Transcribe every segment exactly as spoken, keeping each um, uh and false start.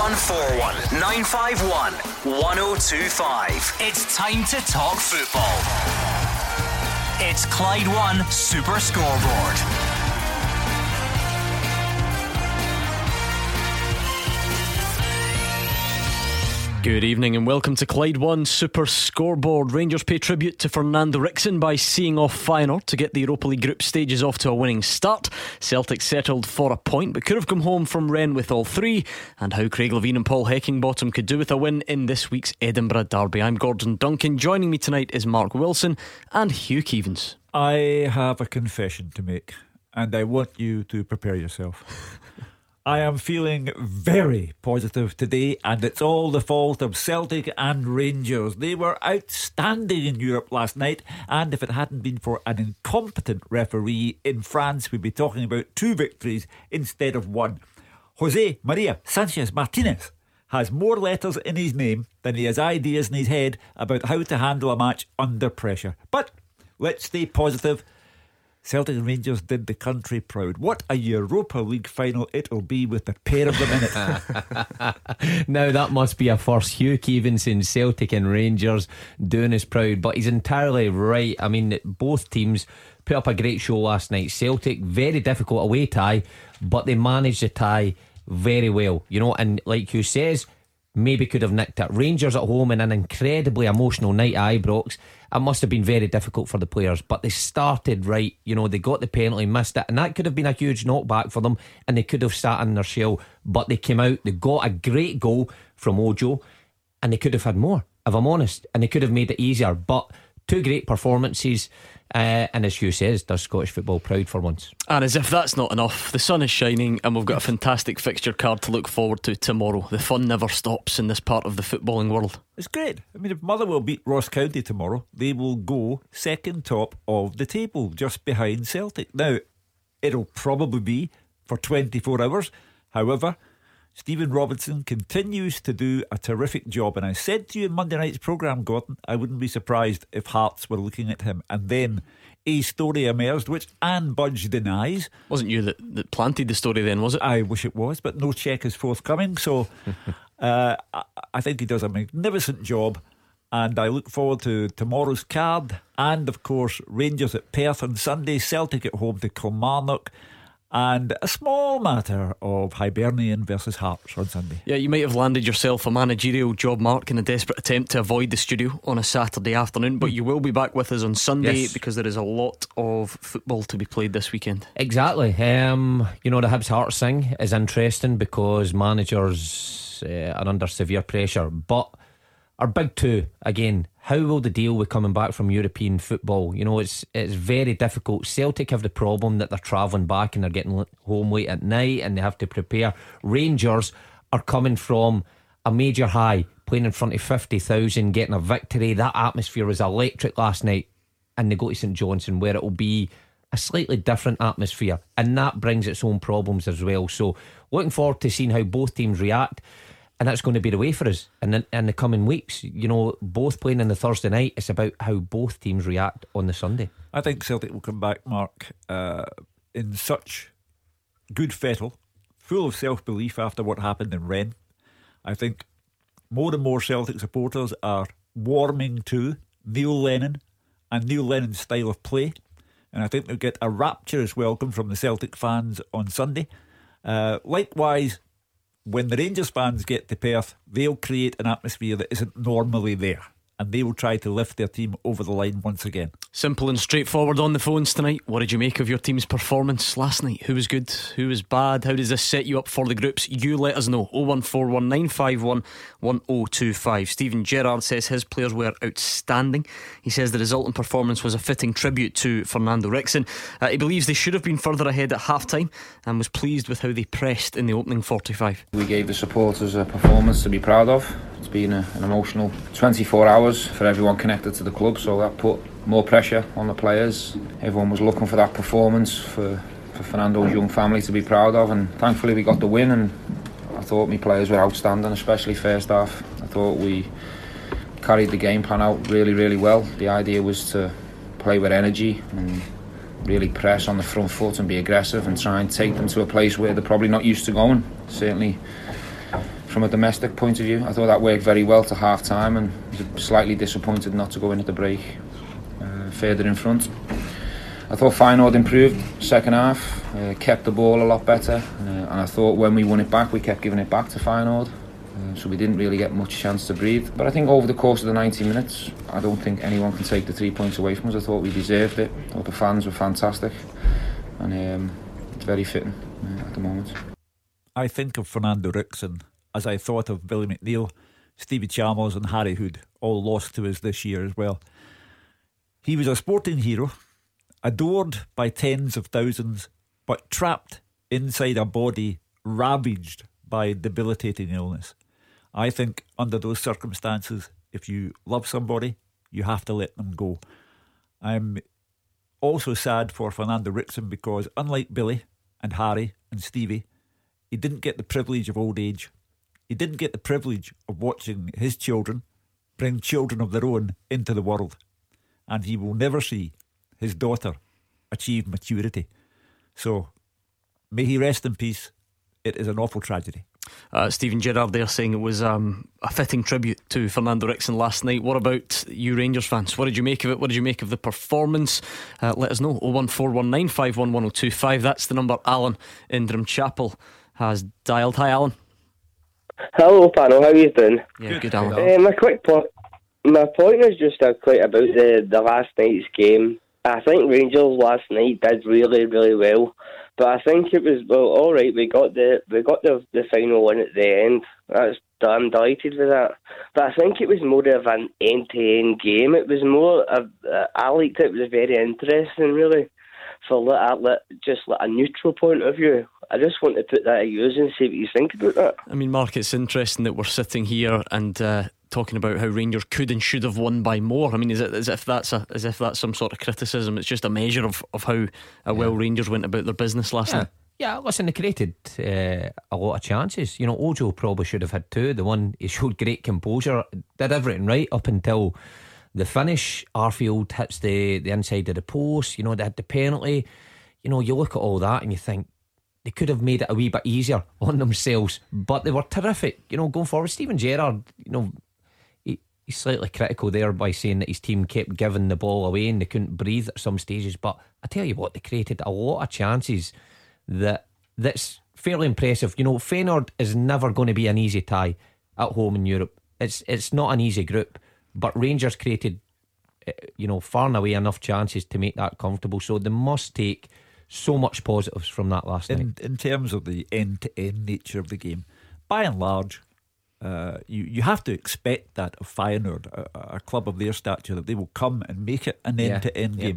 one four one, nine five one, one oh two five. It's time to talk football. It's Clyde One Super Scoreboard. Good evening and welcome to Clyde One Super Scoreboard. Rangers pay tribute to Fernando Ricksen by seeing off Feyenoord to get the Europa League group stages off to a winning start. Celtic settled for a point but could have come home from Rennes with all three, and how Craig Levein and Paul Heckingbottom could do with a win in this week's Edinburgh derby. I'm Gordon Duncan. Joining me tonight is Mark Wilson and Hugh Keevins. I have a confession to make, and I want you to prepare yourself. I am feeling very positive today, and it's all the fault of Celtic and Rangers. They were outstanding in Europe last night, and if it hadn't been for an incompetent referee in France, we'd be talking about two victories instead of one. Jose Maria Sanchez Martinez has more letters in his name than he has ideas in his head about how to handle a match under pressure. But let's stay positive. Celtic and Rangers did the country proud. What a Europa League final it'll be with the pair of them in it. Now that must be a first. Hugh Keevins in Celtic and Rangers doing us proud. But he's entirely right. I mean, both teams put up a great show last night. Celtic, very difficult away tie, but they managed the tie very well, you know. And like Hugh says, maybe could have nicked it. Rangers at home in an incredibly emotional night at Ibrox. It must have been very difficult for the players, but they started right. You know, they got the penalty, missed it, and that could have been a huge knockback for them, and they could have sat in their shell. But they came out, they got a great goal from Ojo, and they could have had more, if I'm honest, and they could have made it easier. But two great performances, uh, and as Hugh says, does Scottish football proud for once. And as if that's not enough, the sun is shining and we've got a fantastic fixture card to look forward to tomorrow. The fun never stops in this part of the footballing world. It's great. I mean, if Motherwell beat Ross County tomorrow, they will go second top of the table, just behind Celtic. Now, it'll probably be for twenty-four hours. However, Stephen Robinson continues to do a terrific job, and I said to you in Monday night's programme, Gordon, I wouldn't be surprised if Hearts were looking at him. And then a story emerged which Anne Budge denies. Wasn't you that, that planted the story then, was it? I wish it was, but no cheque is forthcoming. So uh, I, I think he does a magnificent job, and I look forward to tomorrow's card, and of course Rangers at Perth on Sunday, Celtic at home to Kilmarnock, and a small matter of Hibernian versus Hearts on Sunday. Yeah, you might have landed yourself a managerial job, Mark, in a desperate attempt to avoid the studio on a Saturday afternoon, but you will be back with us on Sunday, yes, because there is a lot of football to be played this weekend. Exactly. Um, you know, the Hibs Hearts thing is interesting because managers uh, are under severe pressure, but our big two, again, how will they deal with coming back from European football? You know, it's it's very difficult. Celtic have the problem that they're travelling back and they're getting home late at night and they have to prepare. Rangers are coming from a major high, playing in front of fifty thousand, getting a victory. That atmosphere was electric last night, and they go to St Johnstone where it will be a slightly different atmosphere, and that brings its own problems as well. So looking forward to seeing how both teams react. And that's going to be the way for us in the, in the coming weeks. You know, both playing on the Thursday night, it's about how both teams react on the Sunday. I think Celtic will come back, Mark, uh, in such good fettle, full of self-belief after what happened in Rennes. I think more and more Celtic supporters are warming to Neil Lennon and Neil Lennon's style of play, and I think they'll get a rapturous welcome from the Celtic fans on Sunday. Uh, likewise, when the Rangers fans get to Perth, they'll create an atmosphere that isn't normally there, and they will try to lift their team over the line once again. Simple and straightforward on the phones tonight. What did you make of your team's performance last night? Who was good? Who was bad? How does this set you up for the groups? You let us know. oh one four one, nine five one, one oh two five. Stephen Gerrard says his players were outstanding. He says the resultant performance was a fitting tribute to Fernando Ricksen. Uh, he believes they should have been further ahead at half time and was pleased with how they pressed in the opening forty-five. We gave the supporters a performance to be proud of. It's been a, an emotional twenty-four hours for everyone connected to the club, so that put more pressure on the players. Everyone was looking for that performance for, for Fernando's young family to be proud of, and thankfully we got the win. And I thought my players were outstanding, especially first half. I thought we carried the game plan out really, really well. The idea was to play with energy and really press on the front foot and be aggressive and try and take them to a place where they're probably not used to going. Certainly from a domestic point of view. I thought that worked very well to half time, and was slightly disappointed not to go in at the break uh, further in front. I thought Feyenoord improved second half, uh, kept the ball a lot better, uh, and I thought when we won it back we kept giving it back to Feyenoord, uh, so we didn't really get much chance to breathe. But I think over the course of the ninety minutes I don't think anyone can take the three points away from us. I thought we deserved it. I thought the fans were fantastic, and um, it's very fitting uh, at the moment. I think of Fernando Ricksen as I thought of Billy McNeil, Stevie Chalmers and Harry Hood, all lost to us this year as well. He was a sporting hero, adored by tens of thousands, but trapped inside a body ravaged by debilitating illness. I think under those circumstances, if you love somebody, you have to let them go. I'm also sad for Fernando Ricksen because, unlike Billy and Harry and Stevie, he didn't get the privilege of old age. He didn't get the privilege of watching his children bring children of their own into the world. And he will never see his daughter achieve maturity. So may he rest in peace. It is an awful tragedy. uh, Stephen Gerrard there saying it was um, a fitting tribute to Fernando Ricksen last night. What about you Rangers fans? What did you make of it? What did you make of the performance? Uh, let us know. oh one four one nine five one one oh two five. That's the number Alan in Drumchapel has dialed. Hi Alan. Hello panel, how are you doing? Yeah, good, good Alan. Uh, my quick point My point is just uh, quite about the, the last night's game. I think Rangers last night did really, really well, but I think it was well. All right, we got the we got the the final win at the end. That's I'm delighted with that. But I think it was more of an end-to-end game. It was more of uh, I liked it. It was very interesting, really, for like, just like a neutral point of view. I just want to put that at yours and see what you think about that. I mean, Mark, it's interesting that we're sitting here and uh, talking about how Rangers could and should have won by more. I mean, is it as if that's a, as if that's some sort of criticism? It's just a measure of, of how uh, well yeah. Rangers went about their business last yeah. night. Yeah, listen, they created uh, a lot of chances. You know, Ojo probably should have had two. The one, he showed great composure, did everything right up until the finish. Arfield hits the, the inside of the post. You know, they had the penalty. You know, you look at all that and you think they could have made it a wee bit easier on themselves, but they were terrific. You know, going forward, Stephen Gerrard, you know, he, he's slightly critical there by saying that his team kept giving the ball away and they couldn't breathe at some stages. But I tell you what, they created a lot of chances that that's fairly impressive. You know, Feyenoord is never going to be an easy tie at home in Europe. It's it's not an easy group, but Rangers created, you know, far and away enough chances to make that comfortable. So they must take so much positives from that last in, night. In terms of the end-to-end nature of the game, by and large, uh, you, you have to expect that of Feyenoord, a, a club of their stature, that they will come and make it an Yeah. end-to-end Yeah. game.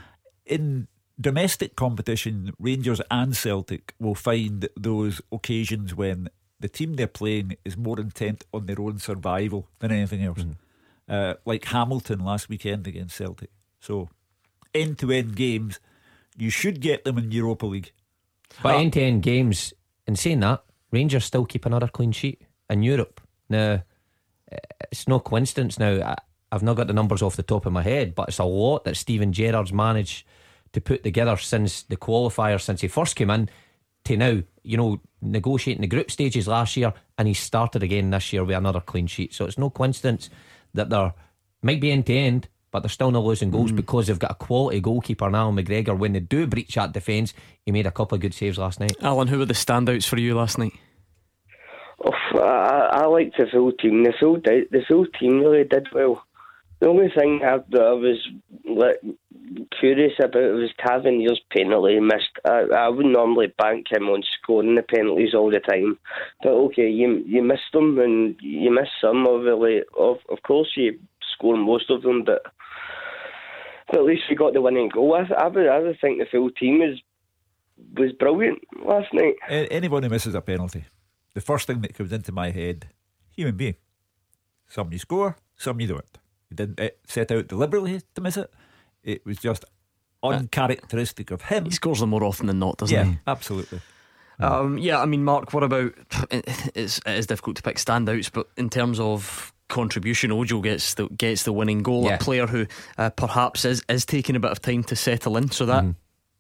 In domestic competition, Rangers and Celtic will find those occasions when the team they're playing is more intent on their own survival than anything else. Mm. Uh, like Hamilton last weekend against Celtic. So, end-to-end games, you should get them in Europa League. But uh, end-to-end games, in saying that, Rangers still keep another clean sheet in Europe. Now, it's no coincidence now. I, I've not got the numbers off the top of my head, but it's a lot that Stephen Gerrard's managed to put together since the qualifier, since he first came in to now. You know, negotiating the group stages last year, and he started again this year with another clean sheet. So it's no coincidence that they're might be end to end, but they're still not losing goals mm. because they've got a quality goalkeeper now, McGregor. When they do breach that defence, he made a couple of good saves last night. Alan, who were the standouts for you last night? Oh, I, I liked the full team. The full the full team really did well. The only thing I, I was like, curious about was Tavernier's penalty missed. I, I would normally bank him on scoring the penalties all the time, but okay, you you missed them and you missed some. Obviously, of of course you score most of them, but but at least we got the winning goal. I, I would I would think the full team was was brilliant last night. Anyone who misses a penalty, the first thing that comes into my head, human being. Some you score, some you don't. He didn't set out deliberately to miss it. It was just uncharacteristic of him. He scores them more often than not, doesn't yeah, he? Yeah, absolutely. Um, yeah, I mean, Mark, what about? It's, it is difficult to pick standouts, but in terms of contribution, Ojo gets the gets the winning goal. Yeah. A player who uh, perhaps is is taking a bit of time to settle in, so that. Mm.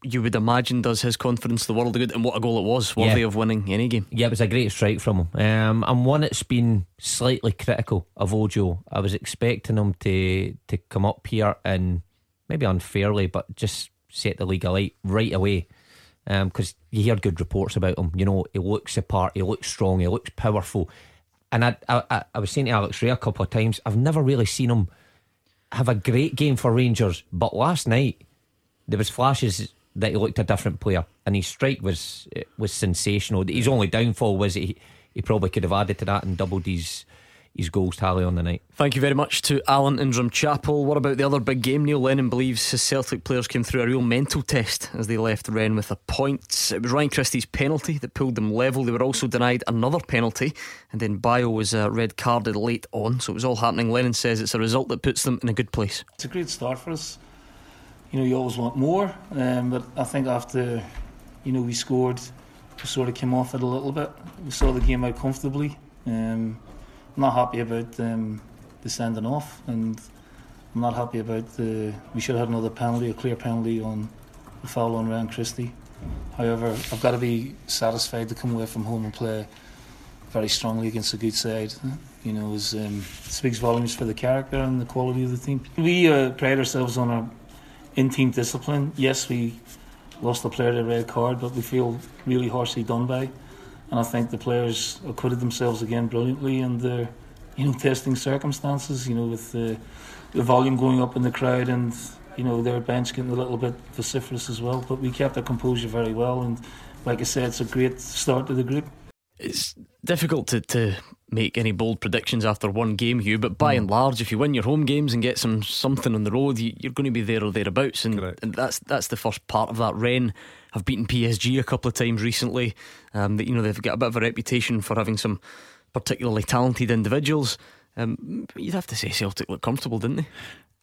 you would imagine does his confidence the world of good. And what a goal it was, worthy Yeah. of winning any game. Yeah, it was a great strike from him. Um, and one that's been slightly critical of Ojo. I was expecting him to to come up here and maybe unfairly, but just set the league alight right away. Because um, you hear good reports about him. You know, he looks the part, he looks strong, he looks powerful. And I, I, I was saying to Alex Ray a couple of times, I've never really seen him have a great game for Rangers, but last night there was flashes that he looked a different player, and his strike was was sensational. His only downfall was he he probably could have added to that and doubled his his goals tally on the night. Thank you very much to Alan in Drumchapel. What about the other big game? Neil Lennon believes his Celtic players came through a real mental test as they left Rennes with a point. It was Ryan Christie's penalty that pulled them level. They were also denied another penalty, and then Bio was uh, red carded late on, so it was all happening. Lennon says it's a result that puts them in a good place. It's a great start for us. You know, you always want more, um, but I think after, you know, we scored, we sort of came off it a little bit. We saw the game out comfortably. Um, I'm not happy about um, the sending off, and I'm not happy about the. We should have had another penalty, a clear penalty on the foul on Ryan Christie. However, I've got to be satisfied to come away from home and play very strongly against a good side. You know, it um, speaks volumes for the character and the quality of the team. We uh, pride ourselves on our in-team discipline. Yes, we lost a player to a red card, but we feel really harshly done by. And I think the players acquitted themselves again brilliantly in their, you know, testing circumstances. You know, with the, the volume going up in the crowd, and you know their bench getting a little bit vociferous as well. But we kept our composure very well, and like I said, it's a great start to the group. It's difficult to, to make any bold predictions after one game, Hugh, but by mm. and large, if you win your home games and get some something on the road, you, you're going to be there or thereabouts, and, and that's that's the first part of that. Rennes have beaten P S G a couple of times recently. Um, that you know they've got a bit of a reputation for having some particularly talented individuals. Um, you'd have to say Celtic looked comfortable, didn't they?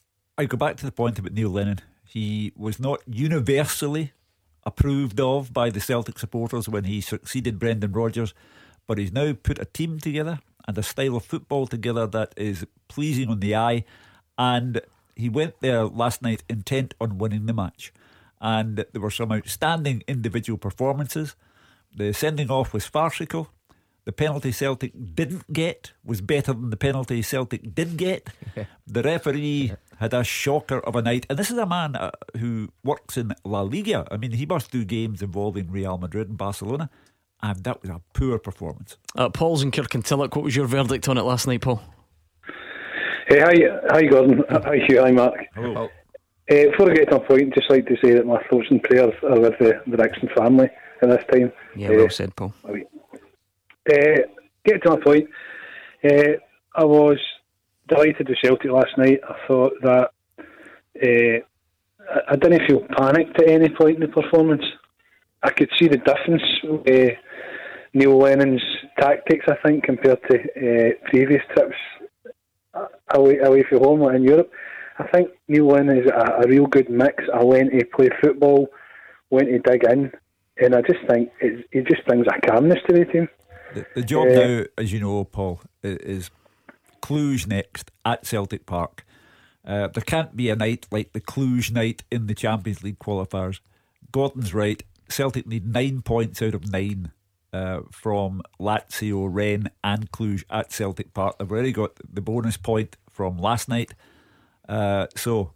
I go back to the point about Neil Lennon. He was not universally approved of by the Celtic supporters when he succeeded Brendan Rodgers, but he's now put a team together and a style of football together that is pleasing on the eye, and he went there last night intent on winning the match, and there were some outstanding individual performances. The sending off was farcical. The penalty Celtic didn't get was better than the penalty Celtic did get. The referee had a shocker of a night, and this is a man uh, who works in La Liga. I mean, he must do games involving Real Madrid and Barcelona, and that was a poor performance. uh, Paul's in Kirkintilloch. What was your verdict on it last night, Paul? Hey, hi, hi Gordon, hi Hugh, hi Mark. Hello. Uh, before I get to a point, just like to say that my thoughts and prayers are with the, the Nixon family in this time. Yeah, uh, well said, Paul. Uh, get to my point. Uh, I was delighted with Celtic last night. I thought that uh, I, I didn't feel panicked at any point in the performance. I could see the difference with uh, Neil Lennon's tactics, I think, compared to uh, previous trips away, away from home in Europe. I think Neil Lennon is a, a real good mix. I went to play football, went to dig in, and I just think it, it just brings a calmness to the team. The, the job uh, now, as you know, Paul, is Cluj next at Celtic Park. Uh, there can't be a night like the Cluj night in the Champions League qualifiers. Gordon's right. Celtic need nine points out of nine uh, from Lazio, Rennes and Cluj at Celtic Park. They've already got the bonus point from last night. Uh, so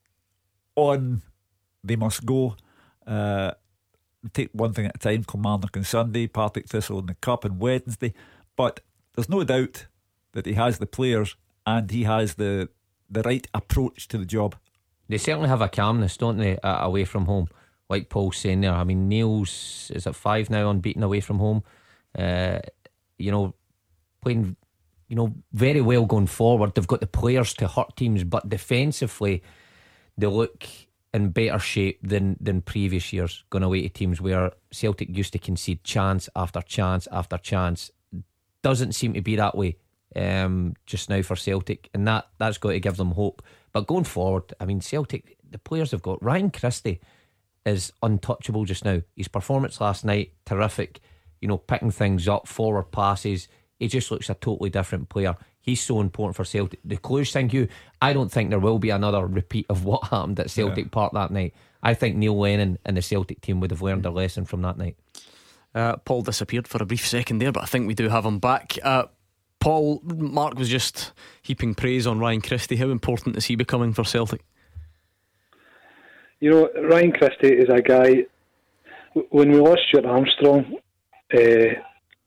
on they must go. Uh, take one thing at a time. Kilmarnock on Sunday, Partick Thistle in the Cup on Wednesday. But there's no doubt that he has the players and he has the the right approach to the job. They certainly have a calmness, don't they, uh, away from home, like Paul's saying there. I mean, Neil's is at five now unbeaten away from home. Uh, you know, playing, you know, very well going forward. They've got the players to hurt teams, but defensively they look in better shape than than previous years, going away to teams where Celtic used to concede chance after chance after chance. Doesn't seem to be that way um, just now for Celtic, and that, that's got to give them hope. But going forward, I mean, Celtic, the players have got, Ryan Christie is untouchable just now. His performance last night, terrific, you know, picking things up, forward passes. He just looks a totally different player. He's so important for Celtic. The Cluj thing, Hugh, I don't think there will be another repeat of what happened at Celtic yeah. Park that night. I think Neil Lennon and the Celtic team would have learned a lesson from that night. uh, Paul disappeared for a brief second there, but I think we do have him back. uh, Paul, Mark was just heaping praise on Ryan Christie. How important is he becoming for Celtic? You know, Ryan Christie is a guy. When we lost Stuart Armstrong, uh,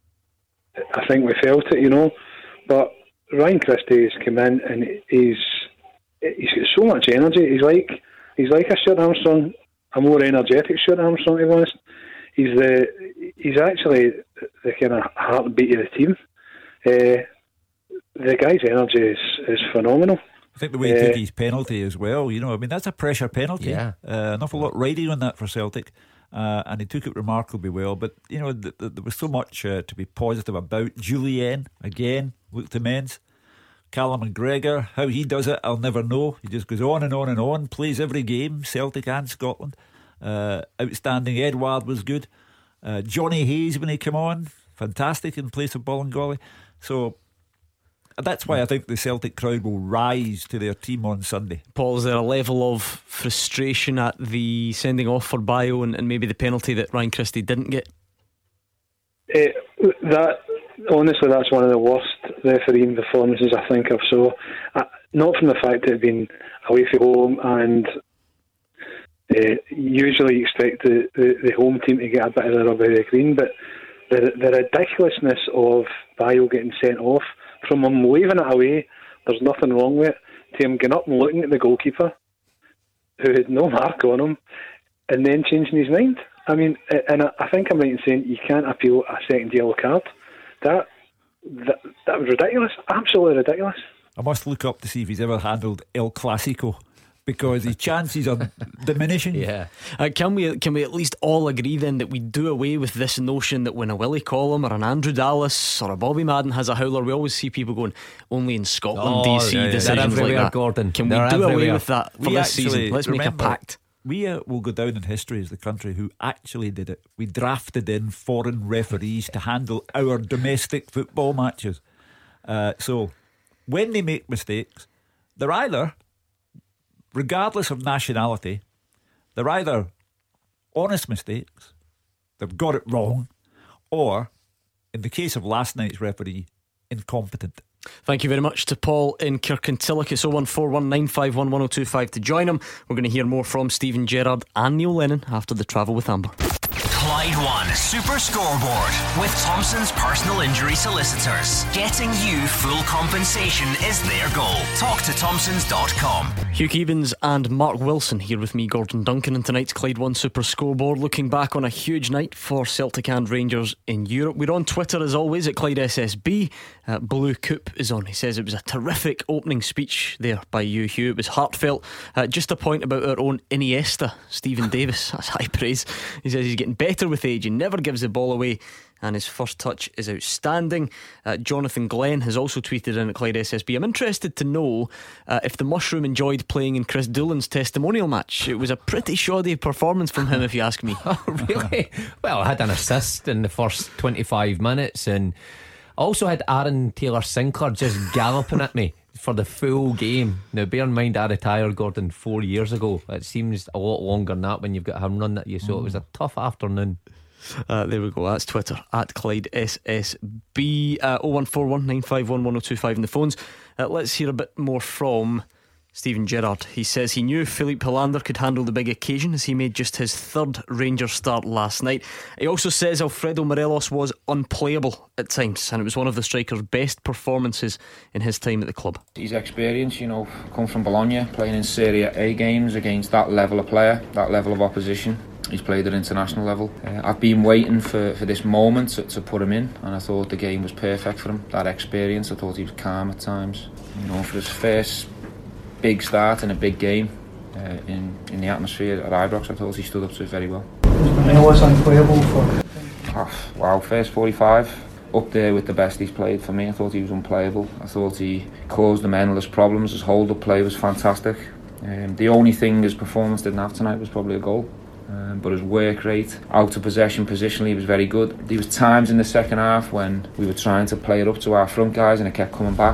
I think we felt it, you know. But Ryan Christie has come in and he's he's got so much energy. He's like he's like a Stuart Armstrong, a more energetic Stuart Armstrong, to be honest. He's the he's actually the kind of heartbeat of the team. Uh, the guy's energy is, is phenomenal. I think the way he uh, took his penalty as well, you know, I mean, that's a pressure penalty. Yeah. Uh, an awful lot riding on that for Celtic, uh, and he took it remarkably well. But, you know, th- th- there was so much uh, to be positive about. Jullien, again, looked immense. Callum McGregor, how he does it, I'll never know. He just goes on and on and on, plays every game, Celtic and Scotland. Uh, outstanding. Edouard was good. Uh, Johnny Hayes, when he came on, fantastic in place of Bolingoli. So that's why I think the Celtic crowd will rise to their team on Sunday. Paul, is there a level of frustration at the sending off for Bio and, and maybe the penalty that Ryan Christie didn't get? Uh, that honestly, that's one of the worst refereeing performances I think of. So, uh, not from the fact that it'd been away from home, and uh, usually you expect the, the, the home team to get a bit of the rub of the green, but the, the ridiculousness of Bio getting sent off, from him waving it away, there's nothing wrong with it, to him getting up and looking at the goalkeeper, who had no mark on him, and then changing his mind. I mean, and I think I'm right in saying you can't appeal a second yellow card. That that, that was ridiculous, absolutely ridiculous. I must look up to see if he's ever handled El Clasico, because his chances are diminishing. Yeah. Uh, can we can we at least all agree then that we do away with this notion that when a Willie Collum or an Andrew Dallas or a Bobby Madden has a howler, we always see people going, only in Scotland do you see yeah, decisions yeah. like that? Gordon. Can They're we do everywhere. away with that for We this actually, season? Let's remember, make a pact. We uh, will go down in history as the country who actually did it. We drafted in foreign referees to handle our domestic football matches. Uh, so when they make mistakes, they're either, regardless of nationality, they're either honest mistakes, they've got it wrong, or, in the case of last night's referee, incompetent. Thank you very much to Paul in Kirkintilloch. It's oh one four one nine five one one oh two five to join him. We're going to hear more from Stephen Gerrard and Neil Lennon after the travel with Amber. Clyde One Super Scoreboard with Thompson's personal injury solicitors. Getting you full compensation is their goal. Talk to Thompsons dot com. Hugh Keevins and Mark Wilson here with me, Gordon Duncan, in tonight's Clyde One Super Scoreboard, looking back on a huge night for Celtic and Rangers in Europe. We're on Twitter as always at Clyde S S B. uh, Blue Coop is on. He says it was a terrific opening speech there by you, Hugh. It was heartfelt. uh, Just a point about our own Iniesta, Stephen Davis. That's high praise. He says he's getting better with age. He never gives the ball away, and his first touch is outstanding. uh, Jonathan Glenn has also tweeted in at Clyde S S B. I'm interested to know uh, if the Mushroom enjoyed playing in Chris Doolan's testimonial match. It was a pretty shoddy performance from him, if you ask me. Oh, really? Well, I had an assist in the first twenty-five minutes, and I also had Aaron Taylor Sinclair just galloping at me for the full game. Now bear in mind I retired, Gordon, four years ago. It seems a lot longer than that when you've got him running at you. So mm. it was a tough afternoon. Uh, there we go. That's Twitter at Clyde S S B. uh, oh one four one nine five one one oh two five in the phones. uh, Let's hear a bit more from Stephen Gerrard. He says he knew Philippe Hollander could handle the big occasion, as he made just his third Rangers start last night. He also says Alfredo Morelos was unplayable at times, and it was one of the striker's best performances in his time at the club. His experience, you know, come from Bologna, playing in Serie A games against that level of player, that level of opposition. He's played at international level. Uh, I've been waiting for, for this moment to, to put him in, and I thought the game was perfect for him. That experience, I thought he was calm at times. You know, for his first big start in a big game uh, in in the atmosphere at Ibrox, I thought he stood up to it very well. It was unplayable for. Oh, wow, first forty-five, up there with the best he's played for me. I thought he was unplayable. I thought he caused them endless problems. His hold-up play was fantastic. Um, the only thing his performance didn't have tonight was probably a goal. Um, but his work rate, out of possession positionally, was very good. There was times in the second half when we were trying to play it up to our front guys and it kept coming back.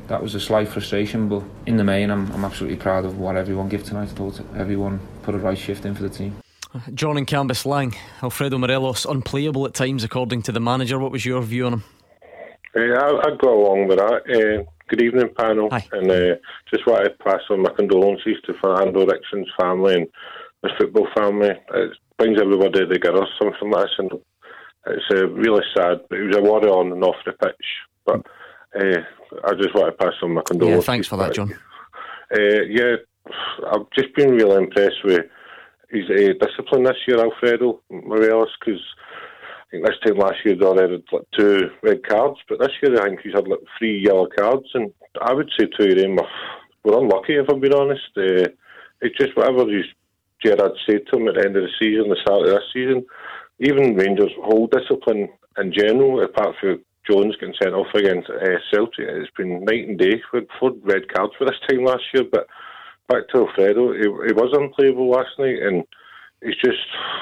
that was a slight frustration, but in the main I'm, I'm absolutely proud of what everyone gave tonight. I thought everyone put a right shift in for the team. John in Cambuslang, Alfredo Morelos unplayable at times according to the manager. What was your view on him? Uh, I, I'd go along with that. Uh, good evening, panel. Hi. And uh, just wanted to pass on my condolences to Fernando Rickson's family and the football family. It brings everybody together, something like this, and it's uh, really sad. But he was a warrior on and off the pitch. But uh, I just want to pass on my condolences. Yeah, thanks for that, John. Uh, yeah, I've just been really impressed with his uh, discipline this year, Alfredo Morelos, because I think this time last year he'd already had like two red cards, but this year I think he's had like three yellow cards, and I would say two of them were, were unlucky, if I'm being honest. Uh, it's just whatever Gerrard said to him at the end of the season, the start of this season, even Rangers' whole discipline in general, apart from Jones getting sent off against uh, Celtic, it's been night and day. We had four red cards for this time last year, but back to Alfredo, he, he was unplayable last night, and he's just,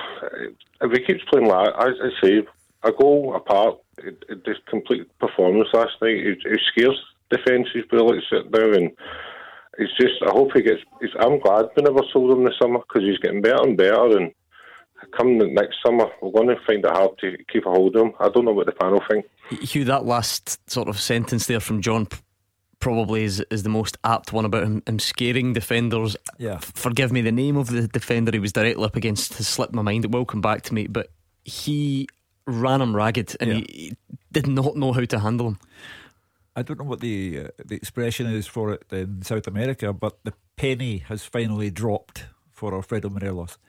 if he keeps playing like that, as I say, a goal apart, it, it, this complete performance last night, it, it scares defences, but like sit down, and it's just, I hope he gets, it's, I'm glad we never sold him this summer, because he's getting better and better, and come the next summer, we're going to find it hard to keep a hold of him. I don't know what the panel think. Hugh, that last sort of sentence there from John probably is, is the most apt one about him, him scaring defenders. Yeah. F- forgive me, the name of the defender he was directly up against has slipped my mind. It will come back to me, but he ran him ragged, and yeah. he, he did not know how to handle him. I don't know what the uh, the expression is for it in South America, but the penny has finally dropped for Alfredo Morelos.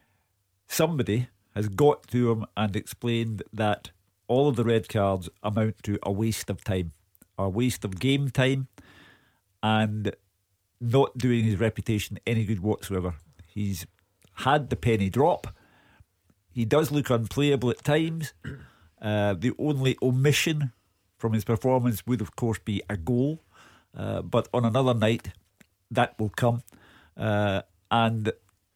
Somebody has got to him and explained that all of the red cards amount to a waste of time, a waste of game time, and not doing his reputation any good whatsoever. He's had the penny drop. He does look unplayable at times. Uh, the only omission from his performance would of course be a goal, uh, but on another night that will come, uh, and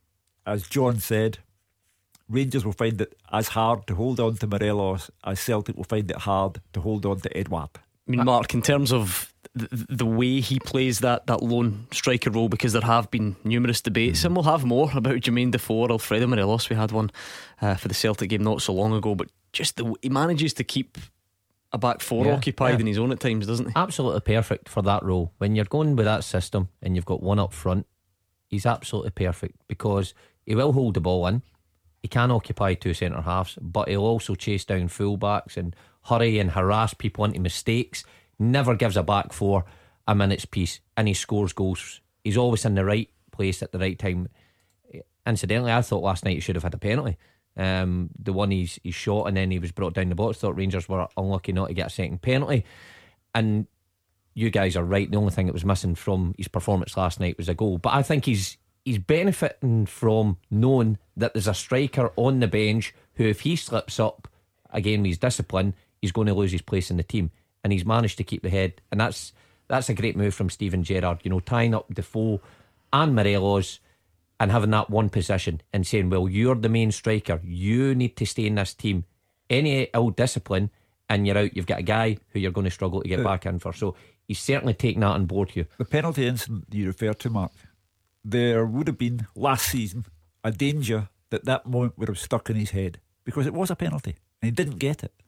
as John said, Rangers will find it as hard to hold on to Morelos as Celtic will find it hard to hold on to Edouard. I mean, Mark, in terms of the, the way he plays that, that lone striker role, because there have been numerous debates, mm. and we'll have more about Jermaine Defoe or Alfredo Morelos. We had one uh, for the Celtic game not so long ago, but just the, he manages to keep a back four yeah, occupied yeah. in his own at times, doesn't he? Absolutely perfect for that role. When you're going with that system and you've got one up front, he's absolutely perfect, because he will hold the ball in. He can occupy two centre halves, but he'll also chase down fullbacks and hurry and harass people into mistakes. Never gives a back four a minute's piece, and he scores goals. He's always in the right place at the right time. Incidentally, I thought last night he should have had a penalty. Um, the one he's, he's shot and then he was brought down the box. Thought Rangers were unlucky not to get a second penalty. And you guys are right, the only thing that was missing from his performance last night was a goal. But I think he's he's benefiting from knowing that there's a striker on the bench who, if he slips up again with his discipline, he's going to lose his place in the team. And he's managed to keep the head, and that's that's a great move from Steven Gerrard. You know, tying up Defoe and Morelos and having that one position and saying, well, you're the main striker, you need to stay in this team. Any ill discipline and you're out, you've got a guy who you're going to struggle to get uh, back in for. So he's certainly taken that on board here. The penalty incident you refer to, Mark, there would have been last season a danger that that moment would have stuck in his head, because it was a penalty and he didn't get it.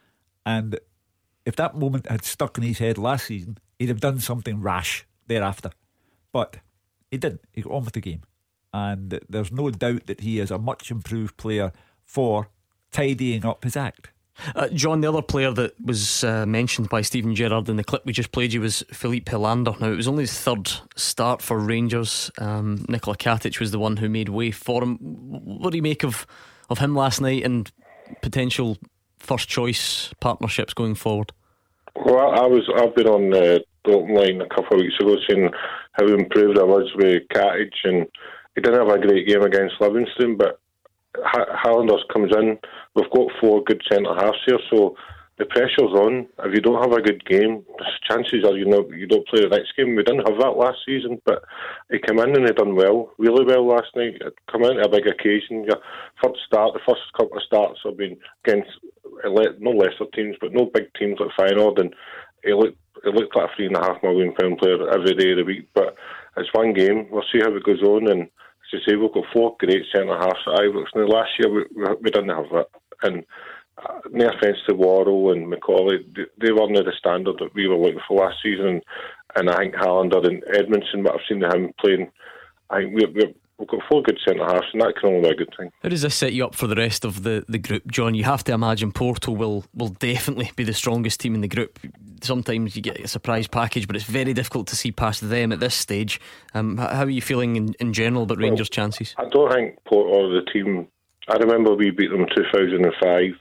And if that moment had stuck in his head last season, he'd have done something rash thereafter. But he didn't. He got on with the game. And there's no doubt that he is a much improved player for tidying up his act. Uh, John, the other player that was uh, mentioned by Steven Gerrard in the clip we just played you was Philippe Helander. Now, it was only his third start for Rangers. um, Nikola Katic was the one who made way for him. What do you make of, of him last night and potential first choice partnerships going forward? Well, I was I've been on uh, the open line a couple of weeks ago saying how improved I was with Katic, and he didn't have a great game against Livingston, but Highlanders comes in. We've got four good centre halves here, so the pressure's on. If you don't have a good game, chances are you know you don't play the next game. We didn't have that last season, but he came in and he done well, really well last night. It come into a big occasion. Your first start, the first couple of starts have been against no lesser teams, but no big teams like Feyenoord, and he looked he looked like a three and a half million pound player every day of the week. But it's one game. We'll see how it goes on. And as you say, we've got four great centre halves at Ibrox. Now, last year we, we, we didn't have that. And uh, no offence to Worrell and Macaulay, they, they weren't at the standard that we were looking for last season. And I think Hallander and Edmondson, what I've seen him playing, I think we're, we're We've got four good centre halves, and that can only be a good thing. How does this set you up for the rest of the, the group, John? You have to imagine Porto will, will definitely be the strongest team in the group. Sometimes you get a surprise package, but it's very difficult to see past them at this stage. Um, how are you feeling in, in general about Rangers' well, chances? I don't think Porto, the team, I remember we beat them in two thousand five.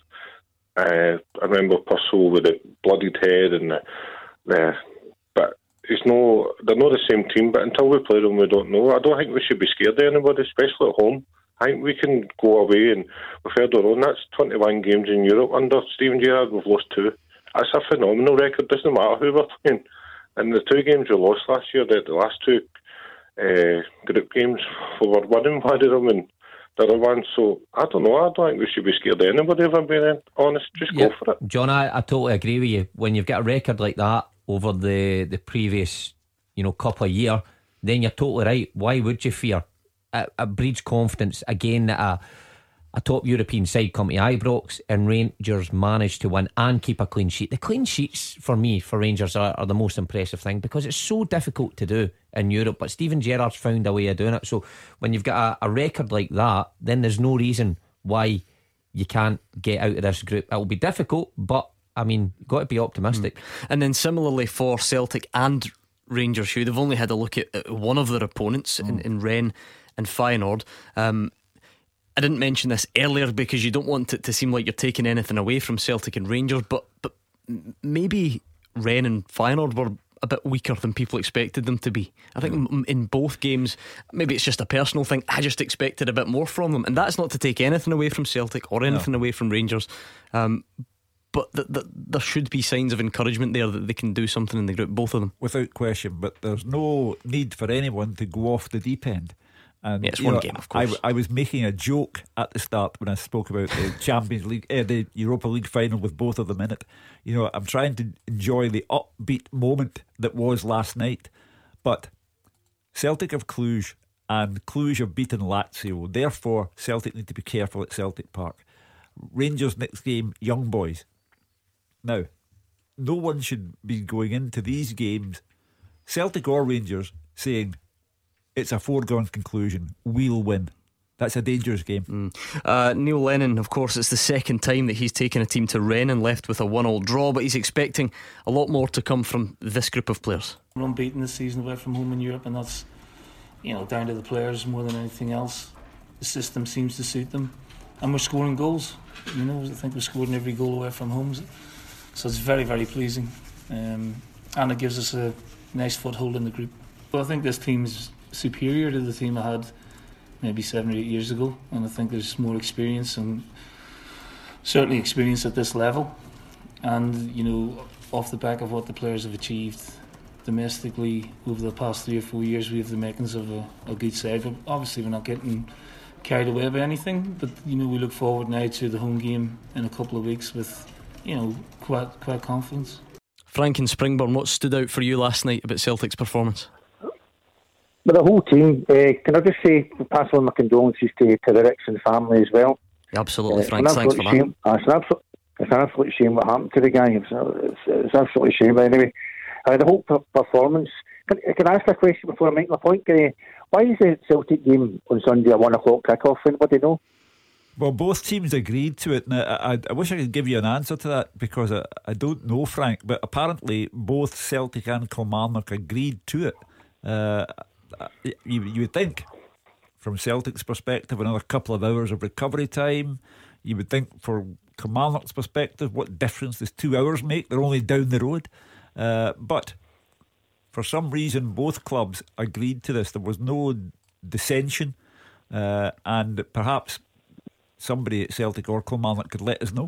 Uh, I remember Purcell with the bloodied head and the, the but it's no, they're not the same team, but until we play them, we don't know. I don't think we should be scared of anybody, especially at home. I think we can go away and we've held our own. That's twenty-one games in Europe under Steven Gerrard. We've lost two. That's a phenomenal record. Doesn't matter who we're playing. And the two games we lost last year, the, the last two uh, group games, we were winning one of them and the other one. So I don't know. I don't think we should be scared of anybody, if I'm being honest. Just yep. go for it. John, I, I totally agree with you. When you've got a record like that over the, the previous, you know, couple of years, then you're totally right. Why would you fear? It, it breeds confidence again that a, a top European side come to Ibrox and Rangers manage to win and keep a clean sheet. The clean sheets for me, for Rangers, are, are the most impressive thing, because it's so difficult to do in Europe, but Steven Gerrard's found a way of doing it. So when you've got a, a record like that, then there's no reason why you can't get out of this group. It'll be difficult, but I mean, got to be optimistic. Mm. And then similarly for Celtic and Rangers, who they've only had a look at, at one of their opponents mm. in, in Rennes and Feyenoord. Um, I didn't mention this earlier because you don't want it to seem like you're taking anything away from Celtic and Rangers, but but maybe Rennes and Feyenoord were a bit weaker than people expected them to be. I think mm. in both games, maybe it's just a personal thing, I just expected a bit more from them, and that's not to take anything away from Celtic or anything no. away from Rangers. Um, But th- th- there should be signs of encouragement there that they can do something in the group, both of them. Without question, but there's no need for anyone to go off the deep end. And yeah, it's one know, game, of course. I, I was making a joke at the start when I spoke about the Champions League, uh, the Europa League final with both of them in it. You know, I'm trying to enjoy the upbeat moment that was last night. But Celtic have Cluj, and Cluj have beaten Lazio. Therefore, Celtic need to be careful at Celtic Park. Rangers next game, Young Boys. Now, no one should be going into these games, Celtic or Rangers, saying it's a foregone conclusion, we'll win. That's a dangerous game. mm. uh, Neil Lennon, of course, it's the second time that he's taken a team to Rennes and left with a one-all draw, but he's expecting a lot more to come from this group of players. We're unbeaten this season away from home in Europe, and that's, you know, down to the players more than anything else. The system seems to suit them, and we're scoring goals. You know, I think we're scoring every goal away from home. So it's very, very pleasing, um, and it gives us a nice foothold in the group. Well, I think this team's superior to the team I had maybe seven or eight years ago, and I think there's more experience, and certainly experience at this level. And, you know, off the back of what the players have achieved domestically over the past three or four years, we have the makings of a, a good side. But obviously we're not getting carried away by anything, but, you know, we look forward now to the home game in a couple of weeks with, you know, quite quite confidence. Frank and Springburn, what stood out for you last night about Celtic's performance? But the whole team, uh, can I just say, pass on my condolences to, to the Rickson family as well. Absolutely, uh, Frank, thanks for shame. that. It's an, absolute, it's an absolute shame what happened to the guy. It's, it's, it's absolutely a shame. But anyway, uh, the whole performance. Can, can I ask a question before I make my point? Uh, why is the Celtic game on Sunday a one o'clock kick-off? Anybody know? Well, both teams agreed to it. Now, I, I wish I could give you an answer to that, because I, I don't know, Frank, but apparently both Celtic and Kilmarnock agreed to it. Uh, you, you would think, from Celtic's perspective, another couple of hours of recovery time. You would think, for Kilmarnock's perspective, what difference does two hours make? They're only down the road. Uh, but for some reason, both clubs agreed to this. There was no dissension, uh, and perhaps somebody at Celtic or Kilmarnock could let us know.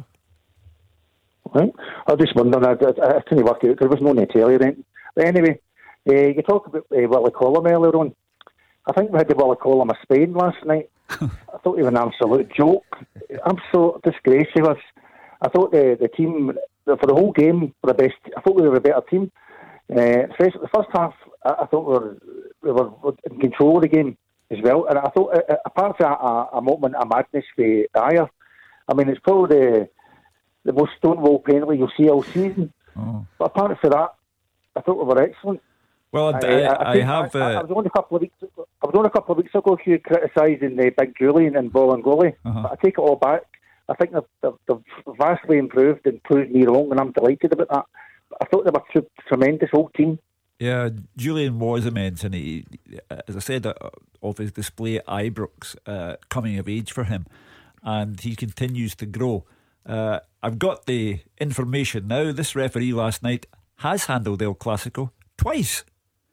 Right. I just wondered, I, I, I couldn't work it out, there was no net telly then. But anyway, uh, you talk about uh, Willie Collum earlier on. I think we had the Willie Collum of Spain last night. I thought he was an absolute joke. Absolute disgrace he was. I thought the, the team, for the whole game, were the best. I thought we were a better team. Uh, especially the first half, I, I thought we were, we were in control of the game as well. And I thought, uh, apart from a, a moment of madness for Ajer, I mean, it's probably the, the most stonewall penalty you'll see all season. Oh. But apart from that, I thought we were excellent. Well, I, I, I, I have. Uh... I, I was on a couple of weeks. I was on a couple of weeks ago. You criticising the Big Julian and Bolingoli, uh-huh. but I take it all back. I think they've, they've, they've vastly improved and proved me wrong, and I'm delighted about that. I thought they were a t- tremendous whole team. Yeah, Julian was immense, and he, as I said, uh, of his display at Ibrox, uh, coming of age for him, and he continues to grow. Uh, I've got the information now. This referee last night has handled El Clasico twice.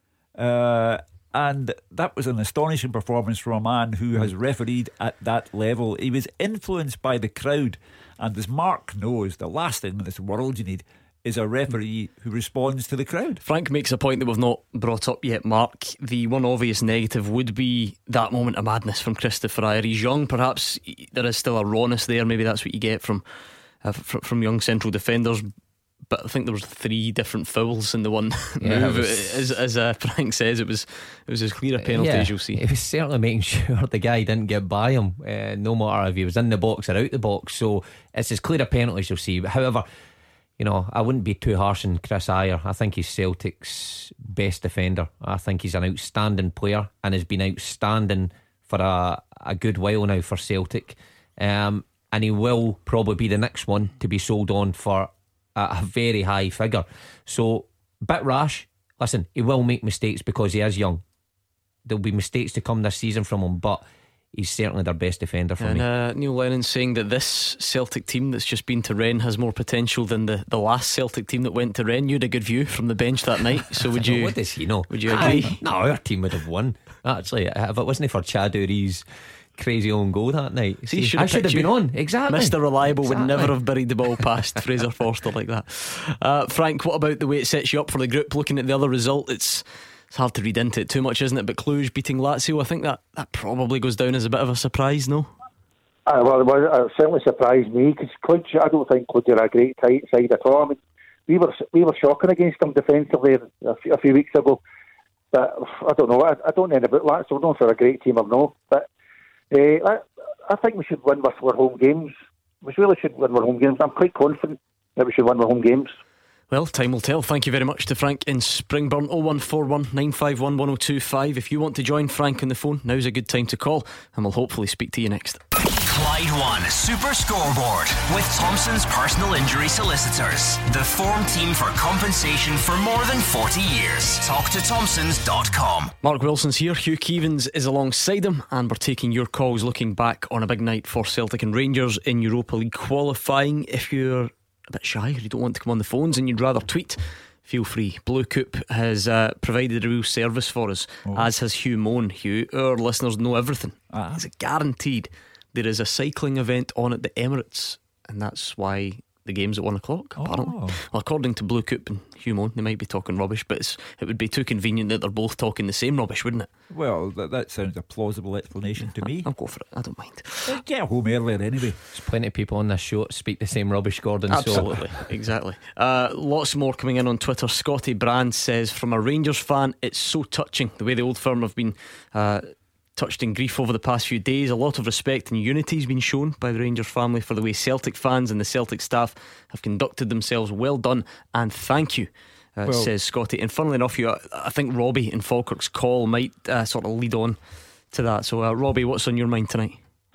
Uh, and that was an astonishing performance from a man who has refereed at that level. He was influenced by the crowd, and as Mark knows, the last thing in this world you need is a referee who responds to the crowd. Frank makes a point that we've not brought up yet, Mark. The one obvious negative would be that moment of madness from Christopher Ajer. He's young, perhaps there is still a rawness there. Maybe that's what you get from uh, from, from young central defenders. But I think there was three different fouls in the one yeah, move. Was, as as uh, Frank says, it was it was as clear a penalty yeah, as you'll see. It was certainly making sure the guy didn't get by him, uh, no matter if he was in the box or out the box. So it's as clear a penalty as you'll see. However, you know, I wouldn't be too harsh on Chris Ajer. I think he's Celtic's best defender. I think he's an outstanding player and has been outstanding for a, a good while now for Celtic. Um, and he will probably be the next one to be sold on for a, a very high figure. So, bit rash. Listen, he will make mistakes because he is young. There'll be mistakes to come this season from him, but he's certainly their best defender for and, me. Uh, Neil Lennon's saying that this Celtic team that's just been to Rennes has more potential than the, the last Celtic team that went to Rennes. You had a good view from the bench that night. So would you? What does he know? Would you agree? I, no, our team would have won. Actually, if it wasn't for Chad Uri's crazy own goal that night, See, See, I should have been on. Exactly. Mister Reliable exactly. would never have buried the ball past Fraser Forster like that. uh, Frank, what about the way it sets you up for the group? Looking at the other result, it's It's hard to read into it too much, isn't it? But Cluj beating Lazio, I think that, that probably goes down as a bit of a surprise, no? Uh, well, well, it certainly surprised me because Cluj, I don't think Cluj are a great tight side at all. I mean, we were we were shocking against them defensively a few, a few weeks ago. But I don't know. I, I don't know anything about Lazio. I don't know if they're a great team or no. But uh, I, I think we should win with our home games. We really should win our home games. I'm quite confident that we should win our home games. Well, time will tell. Thank you very much to Frank in Springburn. oh one four one nine five one one oh two five. If you want to join Frank on the phone, now's a good time to call, and we'll hopefully speak to you next. Clyde One Super Scoreboard with Thompson's personal injury solicitors, the form team for compensation for more than forty years. Talk to Thompsons dot com. Mark Wilson's here, Hugh Keevins is alongside him, and we're taking your calls looking back on a big night for Celtic and Rangers in Europa League qualifying. If you're a bit shy or you don't want to come on the phones and you'd rather tweet, feel free. Blue Coop has uh, provided a real service for us, oh. as has Hugh Moan. Hugh, our listeners know everything. Ah. It's guaranteed there is a cycling event on at the Emirates, and that's why the game's at one o'clock, apparently. Oh. Well, according to Blue Coop and Hugh Moan, they might be talking rubbish, but it's, it would be too convenient that they're both talking the same rubbish, wouldn't it? Well, that, that sounds a plausible explanation to me. I'll go for it, I don't mind. I'll get home earlier anyway. There's plenty of people on this show that speak the same rubbish, Gordon. Absolutely, so. Exactly. Uh, lots more coming in on Twitter. Scotty Brand says, from a Rangers fan, it's so touching the way the old firm have been uh, touched in grief over the past few days. A lot of respect and unity has been shown by the Rangers family for the way Celtic fans and the Celtic staff have conducted themselves. Well done and thank you, uh, well, says Scotty. And funnily enough, you, I think Robbie in Falkirk's call might uh, sort of lead on to that. So uh, Robbie, what's on your mind tonight?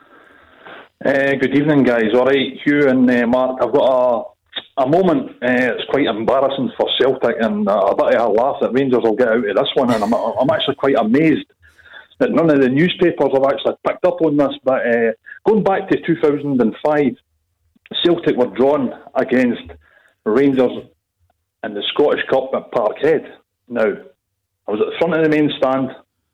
Uh, good evening, guys. Alright, Hugh and uh, Mark, I've got a, a moment uh, it's quite embarrassing for Celtic, and uh, a bit of a laugh that Rangers will get out of this one, and I'm, I'm actually quite amazed that none of the newspapers have actually picked up on this. But uh, going back to two thousand five, Celtic were drawn against Rangers in the Scottish Cup at Parkhead. Now, I was at the front of the main stand,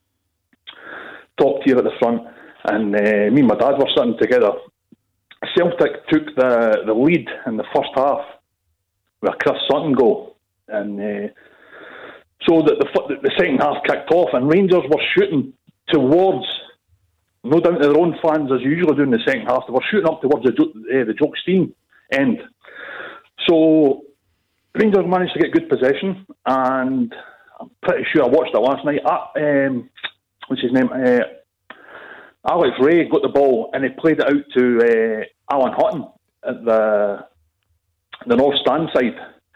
top tier at the front, and uh, me and my dad were sitting together. Celtic took the, the lead in the first half with a Chris Sutton goal, and uh, so that the, the second half kicked off, and Rangers were shooting towards, no down to their own fans as usually do in the second half. They were shooting up towards the, uh, the Jock Stein end. So Rangers managed to get good possession, and I'm pretty sure I watched it last night. Uh, um, what's his name? Uh, Alex Ray got the ball and he played it out to uh, Alan Hutton at the the North Stand side,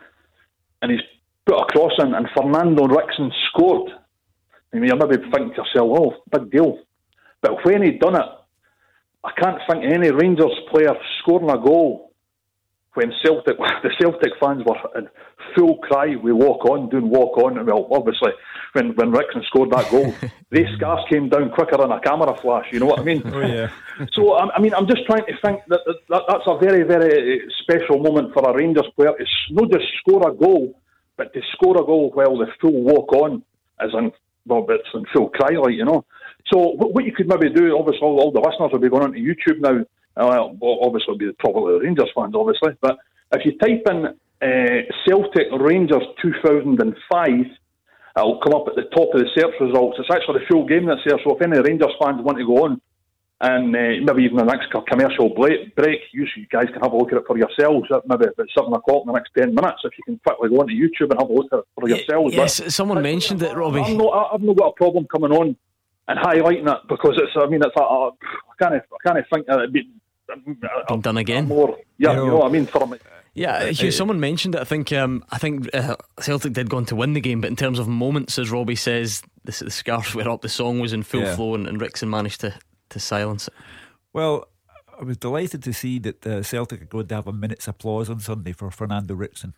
and he's put a cross in, and Fernando Rickson scored. I mean, you maybe think to yourself, "Oh, big deal," but when he'd done it, I can't think of any Rangers player scoring a goal when Celtic, the Celtic fans were in full cry, "We walk on," doing walk on. And well, obviously, when, when Rickson scored that goal, they scarce came down quicker than a camera flash, you know what I mean? Oh, yeah. So, I mean, I'm just trying to think that, that that's a very, very special moment for a Rangers player. It's not just score a goal, but to score a goal while the full walk on is in, well, it's in full cry, like, you know. So, what you could maybe do, obviously, all, all the listeners will be going onto YouTube now. Uh, well, obviously, it'll be probably the Rangers fans, obviously. But if you type in uh, Celtic Rangers two thousand five, it'll come up at the top of the search results. It's actually the full game that's there. So if any Rangers fans want to go on, and uh, maybe even the next commercial break, you guys can have a look at it for yourselves. Maybe at seven o'clock in the next ten minutes, if you can quickly go onto YouTube and have a look at it for yourselves. Yes, but someone mentioned it, Robbie. I'm not, I've not got a problem coming on and highlighting it, because it's. I mean, it's. A, a, I can't. I can't think that it'd be. Been done again. More, yeah, you know, you know what I mean. For me. Yeah, Hugh, someone mentioned it. I think um, I think uh, Celtic did go on to win the game, but in terms of moments, as Robbie says, the, the scarves were up, the song was in full yeah. flow, and, and Rickson managed to, to silence it. Well, I was delighted to see that uh, Celtic are going to have a minute's applause on Sunday for Fernando Rickson.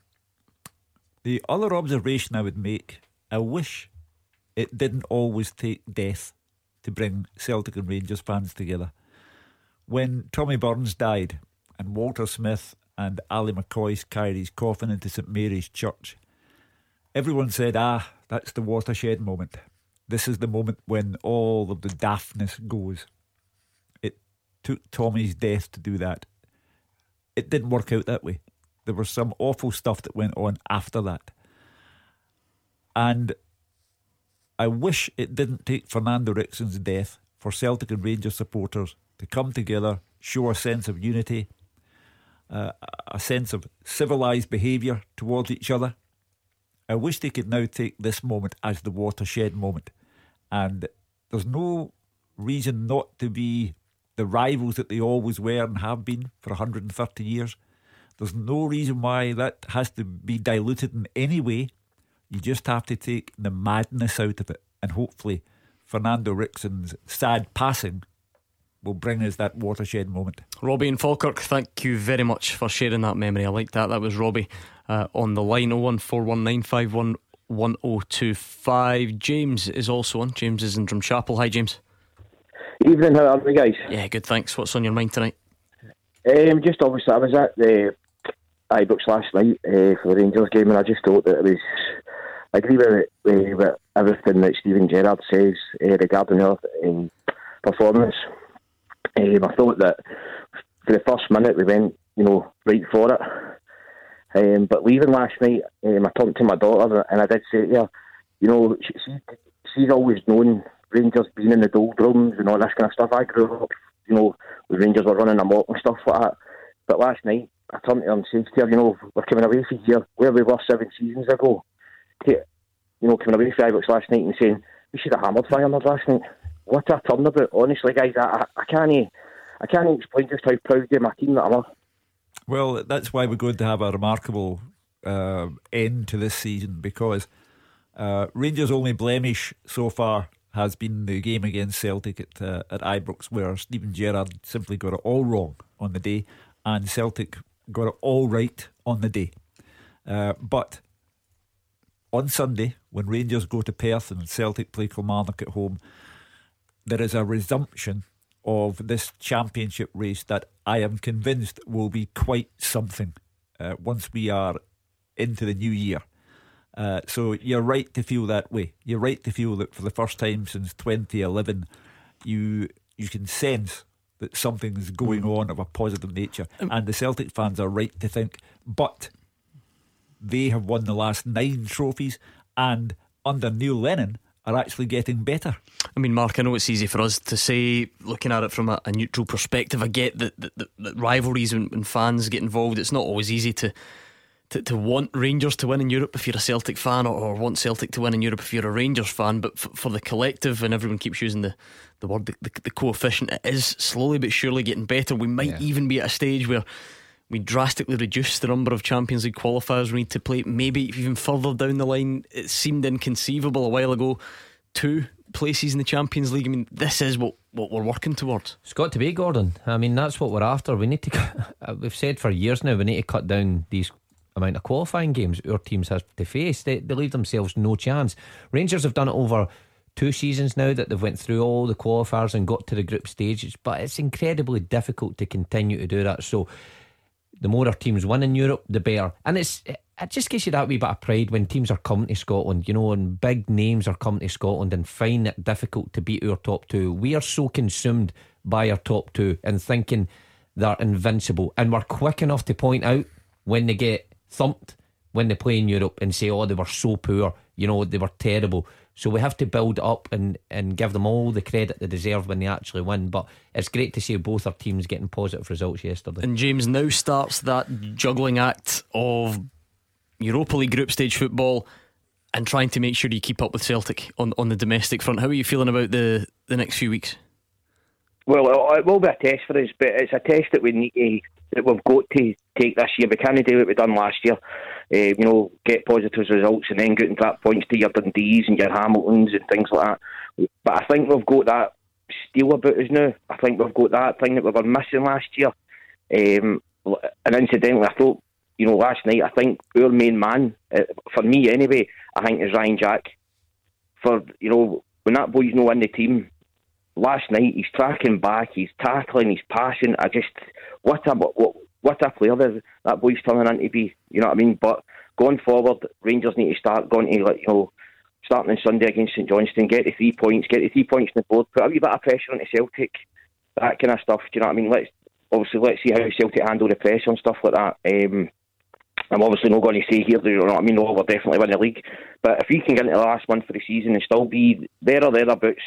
The other observation I would make, I wish it didn't always take death to bring Celtic and Rangers fans together. When Tommy Burns died and Walter Smith and Ali McCoy carried his coffin into St Mary's Church, everyone said, ah, that's the watershed moment. This is the moment when all of the daftness goes. It took Tommy's death to do that. It didn't work out that way. There was some awful stuff that went on after that. And I wish it didn't take Fernando Rickson's death for Celtic and Rangers supporters to come together, show a sense of unity, uh, a sense of civilised behaviour towards each other. I wish they could now take this moment as the watershed moment. And there's no reason not to be the rivals that they always were and have been for one hundred thirty years. There's no reason why that has to be diluted in any way. You just have to take the madness out of it. And hopefully Fernando Rickson's sad passing will bring us that watershed moment. Robbie in Falkirk, thank you very much for sharing that memory. I like that. That was Robbie uh, on the line. oh one four one nine five one one oh two five. James is also on. James is in Drumchapel. Hi, James. Evening, how are you guys? Yeah, good, thanks. What's on your mind tonight? Um, just obviously, I was at the Ibrox last night uh, for the Rangers game, and I just thought that it was. I agree with, it, with, with everything that Steven Gerrard says uh, regarding their um, performance. Um, I thought that for the first minute we went, you know, right for it. Um, but leaving last night, um, I talked to my daughter and I did say to her, you know, she, she, she's always known Rangers being in the doldrums and all this kind of stuff. I grew up, you know, with Rangers were running amok and stuff like that. But last night, I turned to her and said to her, you know, we're coming away from here where we were seven seasons ago. To, you know, coming away from Ibrox last night and saying, we should have hammered Feyenoord last night. What a turnabout, honestly, guys. I, I, I can't I can't explain just how proud of my team that I am. Well, that's why we're going to have a remarkable uh, end to this season, because uh, Rangers' only blemish so far has been the game against Celtic at, uh, at Ibrox, where Steven Gerrard simply got it all wrong on the day and Celtic got it all right on the day. Uh, but on Sunday, when Rangers go to Perth and Celtic play Kilmarnock at home, there is a resumption of this championship race that I am convinced will be quite something uh, once we are into the new year. Uh, so you're right to feel that way. You're right to feel that for the first time since twenty eleven, you you can sense that something's going on of a positive nature. Um, and the Celtic fans are right to think, but they have won the last nine trophies and under Neil Lennon are actually getting better. I mean, Mark, I know it's easy for us to say, looking at it from a, a neutral perspective. I get that, that, that, that rivalries and, and fans get involved. It's not always easy to To, to want Rangers to win in Europe if you're a Celtic fan, or, or want Celtic to win in Europe if you're a Rangers fan. But f- for the collective, and everyone keeps using the, the word, the, the, the coefficient, it is slowly but surely getting better. We might yeah. even be at a stage where we drastically reduce the number of Champions League qualifiers we need to play. Maybe even further down the line. It seemed inconceivable a while ago, two places in the Champions League. I mean, this is what, what we're working towards. It's got to be, Gordon. I mean, that's what we're after. We need to we've said for years now, we need to cut down these amount of qualifying games our teams have to face. They, they leave themselves no chance. Rangers have done it over two seasons now, that they've went through all the qualifiers and got to the group stages, but it's incredibly difficult to continue to do that. So the more our teams win in Europe, the better. And it's it just gives you that wee bit of pride when teams are coming to Scotland, you know, and big names are coming to Scotland and find it difficult to beat our top two. We are so consumed by our top two and thinking they're invincible, and we're quick enough to point out when they get thumped when they play in Europe and say, oh, they were so poor, you know, they were terrible. So we have to build up and, and give them all the credit they deserve when they actually win. But it's great to see both our teams getting positive results yesterday. And James, now starts that juggling act of Europa League group stage football and trying to make sure you keep up with Celtic on, on the domestic front. How are you feeling about the, the next few weeks? Well, it will be a test for us, but it's a test that we need to, that we've got to take this year. We can't do what we done last year. Uh, you know, get positive results and then get into that points to your Dundees and your Hamiltons and things like that. But I think we've got that steel about us now. I think we've got that thing that we were missing last year. Um, and incidentally, I thought, you know, last night, I think our main man, uh, for me anyway, I think is Ryan Jack. For, you know, when that boy's not in the team, last night he's tracking back, he's tackling, he's passing. I just, what a what, what a player that, that boy's turning into to be. You know what I mean? But going forward, Rangers need to start going to, like, you know, starting on Sunday against St Johnstone, get the three points, get the three points on the board, put a wee bit of pressure on the Celtic, that kind of stuff. Do you know what I mean? Let's obviously let's see how Celtic handle the pressure and stuff like that. Um, I'm obviously not going to say here, you know what I mean? No, we'll definitely win the league. But if we can get into the last month of the season and still be there or thereabouts,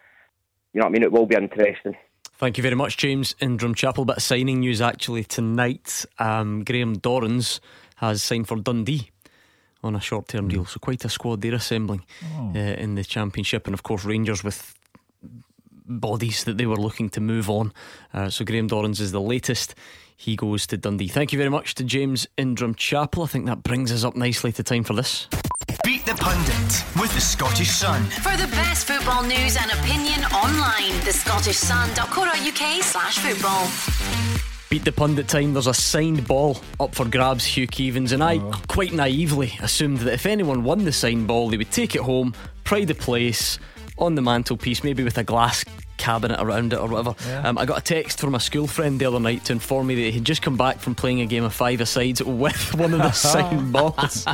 you know what I mean, it will be interesting. Thank you very much, James. In Drumchapel, bit of signing news actually tonight. um, Graham Dorrans has signed for Dundee on a short term deal, so quite a squad they're assembling oh. uh, in the Championship. And of course Rangers with bodies that they were looking to move on. uh, So Graham Dorrans is the latest. He goes to Dundee. Thank you very much to James in Drumchapel. I think that brings us up nicely to time for this. Beat the Pundit with the Scottish Sun. For the best football news and opinion online, the scottish sun dot co dot uk slash football. Beat the Pundit time. There's a signed ball up for grabs, Hugh Keevins, and I oh. quite naively assumed that if anyone won the signed ball, they would take it home, pride of place on the mantelpiece, maybe with a glass cabinet around it or whatever. yeah. um, I got a text from a school friend the other night to inform me that he'd just come back from playing a game of five-a-sides with one of the signed balls.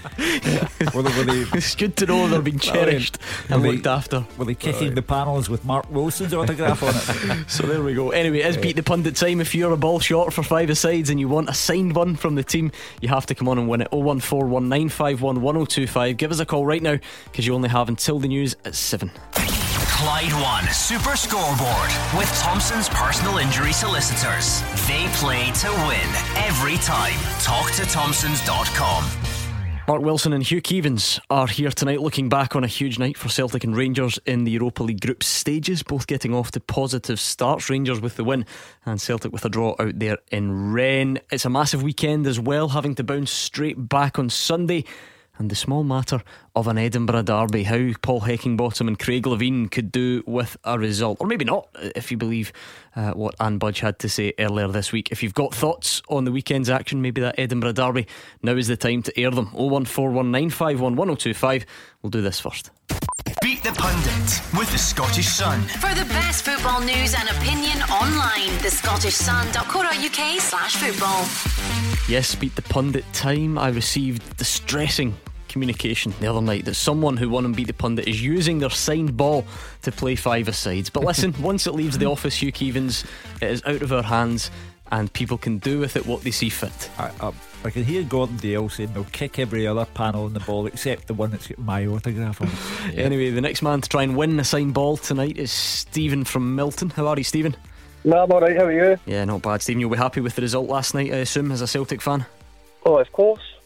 were they, were they, it's good to know they're being cherished and they, looked after. Were they kicking right. the panels with Mark Wilson's autograph on it? So there we go. Anyway, it is Beat the Pundit time. If you're a ball short for five-a-sides and you want a signed one from the team, you have to come on and win it. oh one four one nine five one one oh two five. Give us a call right now, because you only have until the news at seven. Clyde One Super Scoreboard with Thompson's personal injury solicitors. They play to win every time. Talk to Thompsons dot com. Mark Wilson and Hugh Keevins are here tonight, looking back on a huge night for Celtic and Rangers in the Europa League group stages, both getting off to positive starts. Rangers with the win and Celtic with a draw out there in Rennes. It's a massive weekend as well, having to bounce straight back on Sunday. And the small matter of an Edinburgh derby, how Paul Heckingbottom and Craig Levein could do with a result, or maybe not, if you believe uh, what Anne Budge had to say earlier this week. If you've got thoughts on the weekend's action, maybe that Edinburgh derby, now is the time to air them. oh one four one nine five one one oh two five. We'll do this first. Beat the Pundit with the Scottish Sun. For the best football news and opinion online, the scottish sun dot co dot uk slash football. Yes, Beat the Pundit time. I received distressing communication the other night that someone who won and Beat the Pundit is using their signed ball to play five-a-sides. But listen, once it leaves the office, Hugh Keevins, it is out of our hands and people can do with it what they see fit. I, I, I can hear Gordon Dale saying they'll kick every other panel on the ball except the one that's got my autograph on it. Yeah. Anyway, the next man to try and win a signed ball tonight is Stephen from Milton. How are you, Stephen? No, I'm alright, how are you? Yeah, not bad, Stephen. You'll be happy with the result last night, I assume, as a Celtic fan? Oh, of course.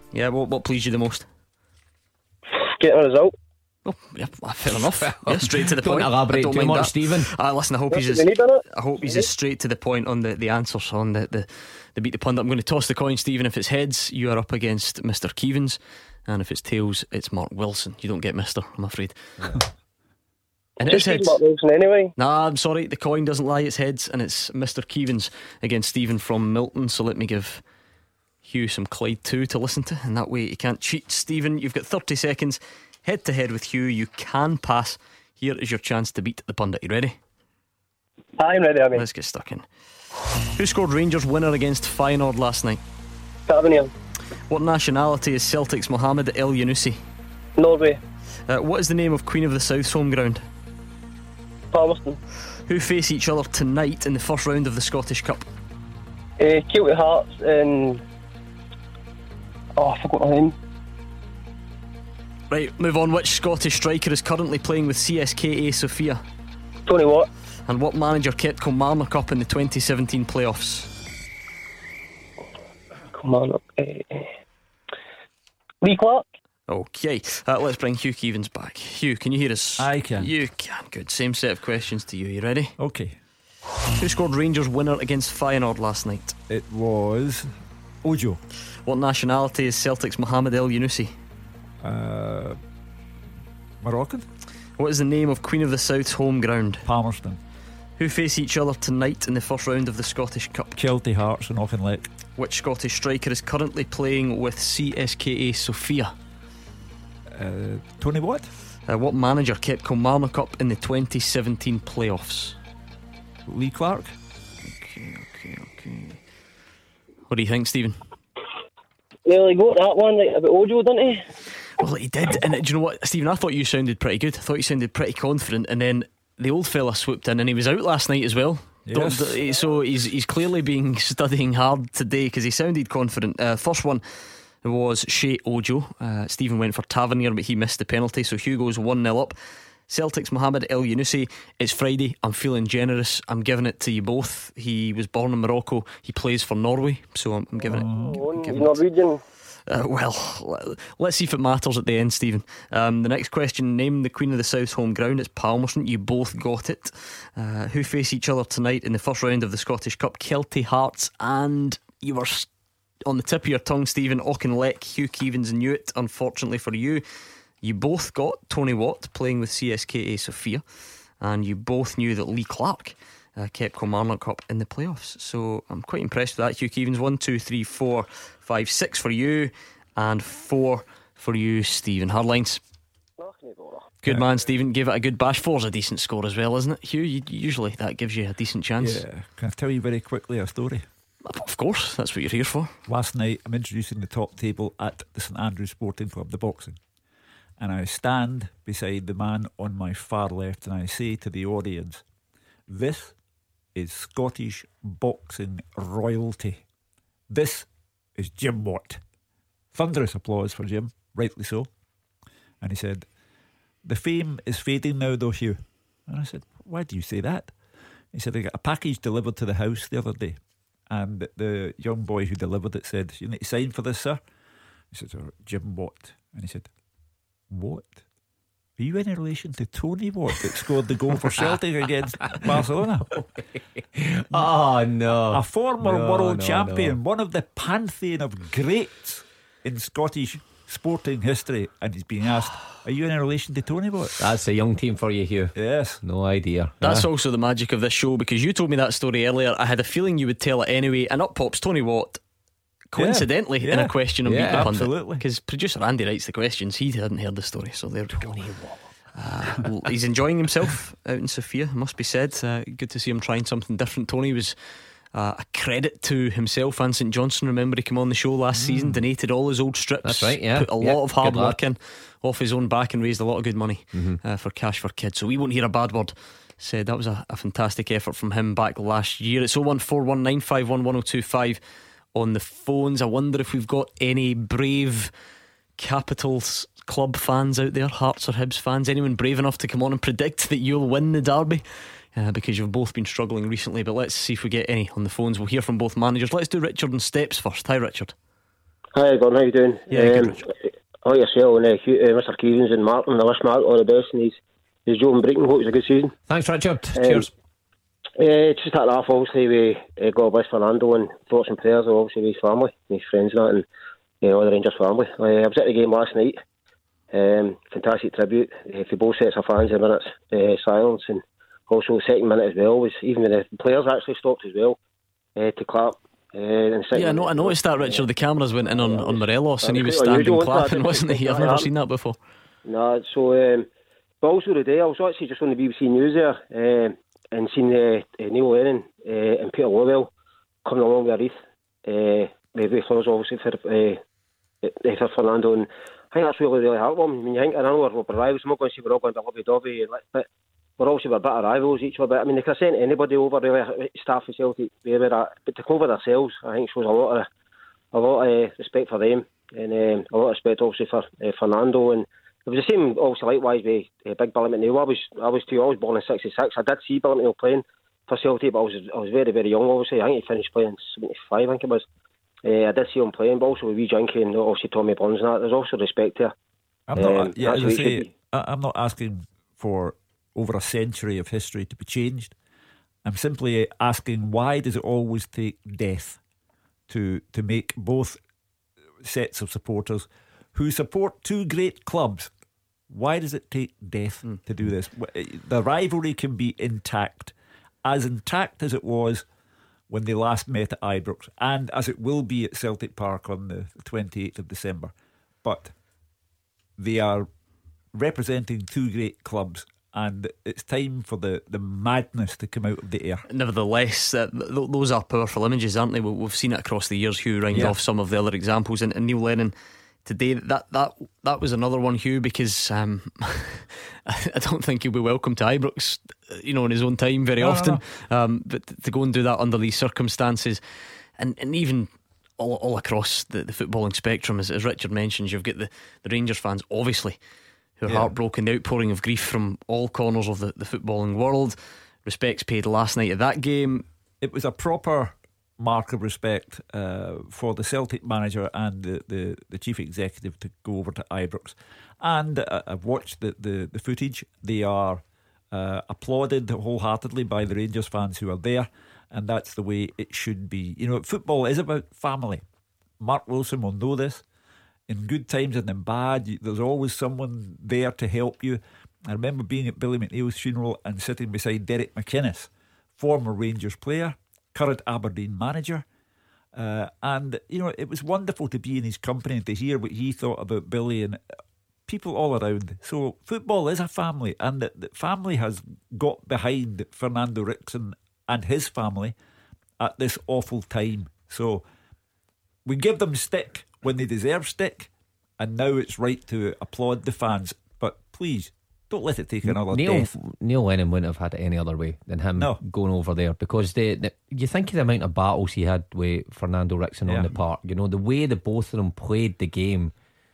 Yeah, what, what pleased you the most? Getting a result. Oh, yeah, fair enough. Yeah, straight to the Don't point. elaborate I don't too mind much, that. Stephen. Uh, listen, I hope What he's do as, you need on it? I hope he's as straight to the point on the, the answers on the, the, the Beat the Pundit. I'm going to toss the coin, Stephen. If it's heads, you are up against Mister Keevans, and if it's tails, it's Mark Wilson. You don't get Mister, I'm afraid. Yeah. And it is Just heads. Mark Wilson anyway. Nah, I'm sorry, the coin doesn't lie, it's heads, and it's Mister Keevans against Stephen from Milton. So let me give Hugh some Clyde two to listen to, and that way he can't cheat. Stephen, you've got thirty seconds head to head with Hugh. You can pass. Here is your chance to beat the pundit. You ready? I'm ready, I mean. Let's get stuck in. Who scored Rangers winner against Feyenoord last night? Tavernier. What nationality is Celtic's Mohamed El Yunusi? Norway. Uh, what is the name of Queen of the South's home ground? Palmerston. Who face each other tonight in the first round of the Scottish Cup? Uh, Celtic Hearts and... Oh, I forgot my name. Right, move on. Which Scottish striker is currently playing with C S K A Sofia? Tony Watt. And what manager kept Kilmarnock up in the twenty seventeen playoffs? Kilmarnock. Uh, Lee Clark. Okay, uh, let's bring Hugh Keevans back. Hugh, can you hear us? I can. You can. Good. Same set of questions to you. You ready? Okay. Who scored Rangers winner against Feyenoord last night? It was Ojo. What nationality is Celtic's Mohamed El Yunusi? Uh, Moroccan. What is the name of Queen of the South's home ground? Palmerston. Who face each other tonight in the first round of the Scottish Cup? Celtic Hearts and Auchinleck. Which Scottish striker is currently playing with C S K A Sofia? Uh, Tony Watt. Uh, what manager kept Kilmarnock up in the twenty seventeen playoffs? Lee Clark. Okay, okay, okay. What do you think, Stephen? Well, he got that one like about Ojo, didn't he? Well, he did. And uh, do you know what, Stephen? I thought you sounded pretty good. I thought you sounded pretty confident. And then the old fella swooped in, and he was out last night as well. Yes. So he's he's clearly been studying hard today because he sounded confident. Uh, first one was Shea Ojo. uh, Stephen went for Tavernier, but he missed the penalty, so Hugo's one nil up. Celtic's Mohamed El Yunusi. It's Friday, I'm feeling generous, I'm giving it to you both. He was born in Morocco, he plays for Norway, so I'm, I'm giving it, Oh, giving Norwegian. Uh, well, let's see if it matters at the end, Stephen. Um, the next question: name the Queen of the South's home ground. It's Palmerston. You both got it. Uh, who face each other tonight in the first round of the Scottish Cup? Celtic Hearts, and you were on the tip of your tongue, Stephen. Auchinleck. Hugh Keevans knew it. Unfortunately for you, you both got Tony Watt playing with C S K A Sofia, and you both knew that Lee Clark uh, kept Kilmarnock up in the playoffs. So I'm quite impressed with that, Hugh Keevans. One, two, three, four, five, six for you, and four for you, Stephen. Hardlines. Good man, Stephen. Gave it a good bash. Four's a decent score as well, isn't it, Hugh? You, usually that gives you a decent chance. Yeah. Can I tell you very quickly a story? Of course, that's what you're here for. Last night I'm introducing the top table at the St Andrews Sporting Club, the boxing, and I stand beside the man on my far left and I say to the audience, this is Scottish boxing royalty. This is Jim Watt. Thunderous applause for Jim, rightly so. And he said, the fame is fading now though, Hugh. And I said, why do you say that? He said, I got a package delivered to the house the other day, and the young boy who delivered it said, you need to sign for this, sir. He said, oh, Jim Watt. And he said, what? Are you in relation to Tony Watt that scored the goal for Celtic against Barcelona? Oh no. A former No, world no, champion, no. one of the pantheon of greats in Scottish sporting history, and he's being asked, are you in relation to Tony Watt? That's a young team for you, Hugh. Yes. No idea. That's Yeah. also the magic of this show, because you told me that story earlier. I had a feeling you would tell it anyway, and up pops Tony Watt, coincidentally, Yeah, in yeah. a question on Yeah, Beat the Pundit. absolutely. Because producer Andy writes the questions. He hadn't heard the story, so there we go. Uh, well, he's enjoying himself out in Sofia, must be said. Uh, good to see him trying something different. Tony was uh, a credit to himself and St Johnstone. Remember, he came on the show last mm. season, donated all his old strips. That's right, yeah. Put a Yeah, lot of hard good work lad. in off his own back and raised a lot of good money Mm-hmm. uh, for Cash for Kids. So we won't hear a bad word said. That was a, a fantastic effort from him back last year. It's oh one four one nine five one one oh two five on the phones. I wonder if we've got any brave Capitals club fans out there, Hearts or Hibs fans. Anyone brave enough to come on and predict that you'll win the derby? Uh, because you've both been struggling recently. But let's see if we get any on the phones. We'll hear from both managers. Let's do Richard and Steps first. Hi, Richard. Hi, Gordon, how you doing? Yeah, um, All yourself and uh, Hugh, uh, Mister Keevins and Martin, I wish Mark all the best, and he's, he's Joe and Breaking. Hope it's a good season. Thanks, Richard. Um, Cheers. Uh, just starting off, obviously, we uh, God bless Fernando, and thoughts and prayers, obviously, with his family, and his friends and that, and uh, all the Rangers family. Uh, I was at the game last night. Um, fantastic tribute uh, for both sets of fans, a minute's uh, silence, and also the second minute as well, was even when the players actually stopped as well uh, to clap. Uh, and Yeah, I, know, I noticed that, Richard. The cameras went in on, on Morelos and he was standing clapping, wasn't he? I've never seen that before. No, so, um, but also today, I was actually just on the B B C News there uh, and seen uh, uh, Neil Lennon uh, and Peter Lowell coming along with a wreath. Uh, with flowers, obviously, for, uh, uh, for Fernando. And I think that's really, really heartwarming. I mean, you think, I know we're, we're rivals, I'm not going to say we're all going to lovey-dovey, but we're obviously a bit of rivals each other. I mean, they could have sent anybody over, really, staff of Celtic, wherever that, but to come over themselves, I think shows a lot of a lot of uh, respect for them, and um, a lot of respect obviously for uh, Fernando. And it was the same, obviously, likewise with uh, Big Billy McNeil. I was, I was too. I was born in sixty-six. I did see Billy McNeil playing for Celtic, but I was, I was very, very young. Obviously, I think he finished playing in seventy-five. I think it was. Uh, I did see him playing, but also with Wee Jinky and obviously Tommy Burns and that. There's also respect there. I'm not. Um, yeah, that's as I what it say, should be. I- I'm not asking for over a century of history to be changed. I'm simply asking, why does it always take death to to make both sets of supporters who support two great clubs? Why does it take death mm. to do this? The rivalry can be intact, as intact as it was when they last met at Ibrox, and as it will be at Celtic Park on the twenty-eighth of December. But they are representing two great clubs, and it's time for the, the madness to come out of the air. Nevertheless, uh, th- those are powerful images, aren't they? We- We've seen it across the years. Hugh rhymed Yeah. off some of the other examples, and, and Neil Lennon today, that that that was another one, Hugh, because um, I don't think he'll be welcome to Ibrox, you know, in his own time very No, no, often. Um, but to go and do that under these circumstances, and, and even all, all across the, the footballing spectrum, as, as Richard mentions, you've got the, the Rangers fans, obviously, who are Yeah. heartbroken, the outpouring of grief from all corners of the, the footballing world. Respects paid last night at that game. It was a proper mark of respect uh, for the Celtic manager and the, the, the chief executive to go over to Ibrox. And uh, I've watched the, the, the footage. They are uh, applauded wholeheartedly by the Rangers fans who are there, and that's the way it should be. You know, football is about family. Mark Wilson will know this. In good times and in bad, you- there's always someone there to help you. I remember being at Billy McNeil's funeral and sitting beside Derek McInnes, former Rangers player, current Aberdeen manager. Uh, and, you know, it was wonderful to be in his company and to hear what he thought about Billy and people all around. So football is a family, and the, the family has got behind Fernando Rickson and his family at this awful time. So we give them stick when they deserve stick, and now it's right to applaud the fans. But please, don't let it take another Neil, death. Neil Lennon wouldn't have had it any other way than him No. going over there, because the, the you think of the amount of battles he had with Fernando Rickson Yeah. on the park. You know, the way that both of them played the game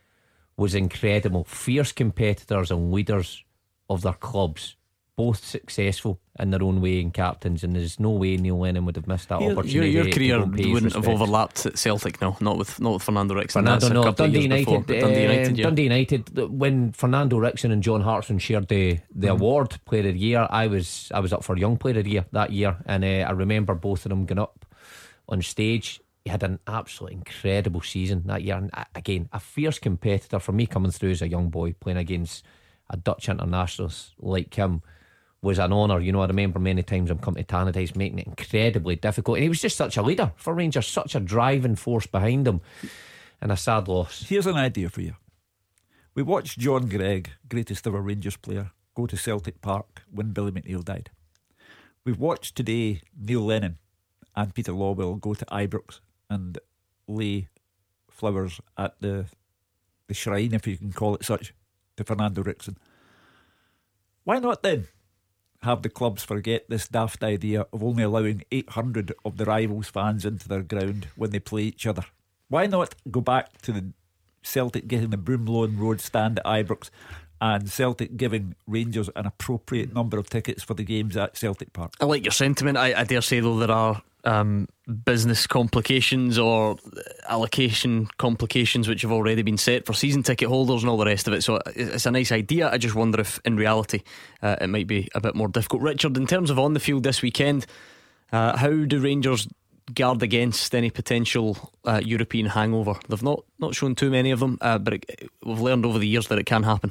was incredible. Fierce competitors and leaders of their clubs, both successful in their own way and captains, and there's no way Neil Lennon would have missed that Your, opportunity. your, your to career go and pay his wouldn't have respects. overlapped at Celtic, no, not with not with Fernando Rickson. Fernando, That's a no, couple of Dundee years United. before, but Dundee um, United, yeah. Dundee United. th- When Fernando Rickson and John Hartson shared the the Mm. award, Player of the Year, I was I was up for Young Player of the Year that year, and uh, I remember both of them going up on stage. He had an absolutely incredible season that year, and uh, again, a fierce competitor. For me, coming through as a young boy playing against a Dutch internationalist like him was an honour. You know, I remember many times I'm coming to Tannadice making it incredibly difficult, and he was just such a leader for Rangers, such a driving force behind him, and a sad loss. Here's an idea for you. We watched John Gregg, greatest ever Rangers player, go to Celtic Park when Billy McNeil died. We've watched today Neil Lennon and Peter Lawwell go to Ibrox and lay flowers at the the shrine, if you can call it such, to Fernando Rickson. Why not then have the clubs forget this daft idea of only allowing eight hundred of the rivals' fans into their ground when they play each other? Why not go back to the Celtic getting the Broomloan Road stand at Ibrox, and Celtic giving Rangers an appropriate number of tickets for the games at Celtic Park. I like your sentiment. I, I dare say, though, there are um, business complications or allocation complications which have already been set for season ticket holders and all the rest of it. So it's a nice idea. I just wonder if in reality uh, it might be a bit more difficult. Richard, in terms of on the field this weekend, uh, how do Rangers guard against any potential uh, European hangover? They've not, not shown too many of them, uh, but it, we've learned over the years that it can happen.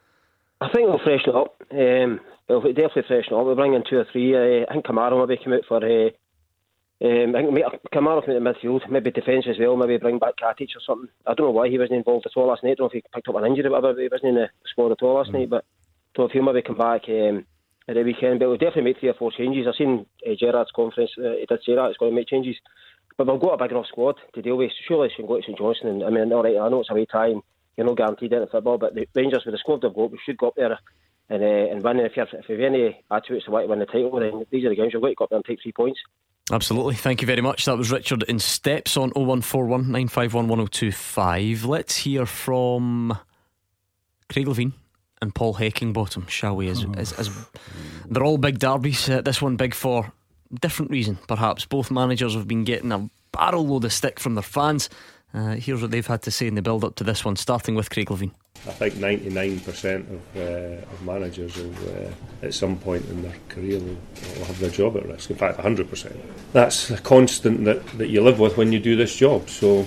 I think we'll freshen it up. Um, we'll definitely freshen it up. We'll bring in two or three. Uh, I think Kamara will be come out for. Uh, um, I think Kamara come out in midfield, maybe defence as well. Maybe bring back Katic or something. I don't know why he wasn't involved at all last night. I don't know if he picked up an injury or whatever. But he wasn't in the squad at all last mm. night. But I don't know if he'll maybe come back um, at the weekend. But we'll definitely make three or four changes. I've seen uh, Gerrard's conference. Uh, he did say that it's going to make changes. But we've got a big enough squad to deal with. Surely we should go to St Johnstone. And, I mean, all right, I know it's away time. You're not guaranteed in football, but the Rangers, with the squad they've got, we should go up there and uh, and win. If you if you have any attributes to want to win the title, then these are the games you've got to go up there and take three points. Absolutely. Thank you very much. That was Richard in Steps on oh one four one nine five one one oh two five. Let's hear from Craig Levein and Paul Heckingbottom, shall we? As, as, as they're all big derbies. Uh, this one big for different reason, perhaps. Both managers have been getting a barrel load of stick from their fans. Uh, here's what they've had to say in the build up to this one, starting with Craig Levein. I think ninety-nine percent of, uh, of managers will, uh, at some point in their career, will, will have their job at risk. In fact, one hundred percent. That's a constant that, that you live with when you do this job. So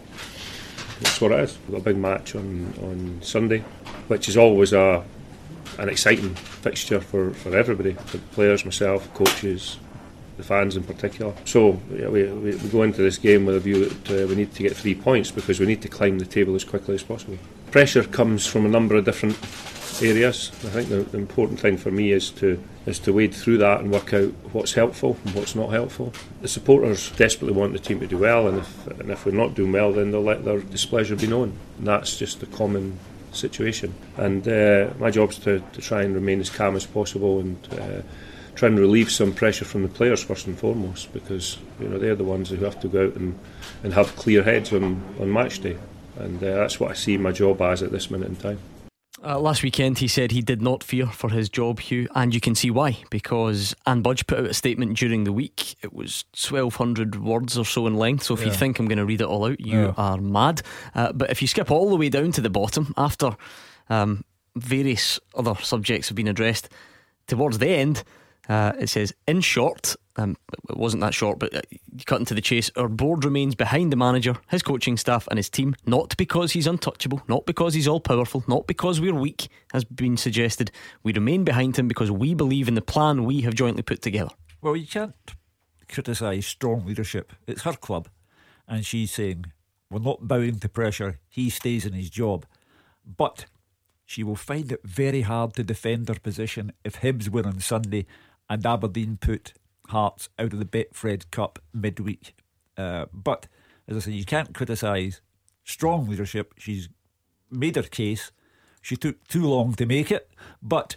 that's what it is. We've got a big match on, on Sunday, which is always a an exciting fixture for, for everybody, for the players, myself, coaches, the fans in particular. So yeah, we, we, we go into this game with a view that uh, we need to get three points because we need to climb the table as quickly as possible. Pressure comes from a number of different areas. I think the, the important thing for me is to is to wade through that and work out what's helpful and what's not helpful. The supporters desperately want the team to do well, and if and if we're not doing well, then they'll let their displeasure be known. And that's just a common situation. And uh, my job is to, to try and remain as calm as possible and uh, try and relieve some pressure from the players first and foremost, because you know they're the ones who have to go out and, and have clear heads on, on match day, and uh, that's what I see my job as at this minute in time. Uh, last weekend he said he did not fear for his job, Hugh, and you can see why, because Anne Budge put out a statement during the week. It was twelve hundred words or so in length, so if yeah. you think I'm going to read it all out, you yeah. are mad. Uh, but if you skip all the way down to the bottom, after um, various other subjects have been addressed, towards the end Uh, it says, in short, um, it wasn't that short, but uh, you cut into the chase. Our board remains behind the manager, his coaching staff and his team, not because he's untouchable, not because he's all powerful, not because we're weak, as been suggested. We remain behind him because we believe in the plan we have jointly put together. Well, you can't criticise strong leadership. It's her club, and she's saying we're not bowing to pressure, he stays in his job. But she will find it very hard to defend her position if Hibs win on Sunday and Aberdeen put Hearts out of the Betfred Cup midweek. Uh, but, as I say, you can't criticise strong leadership. She's made her case. She took too long to make it. But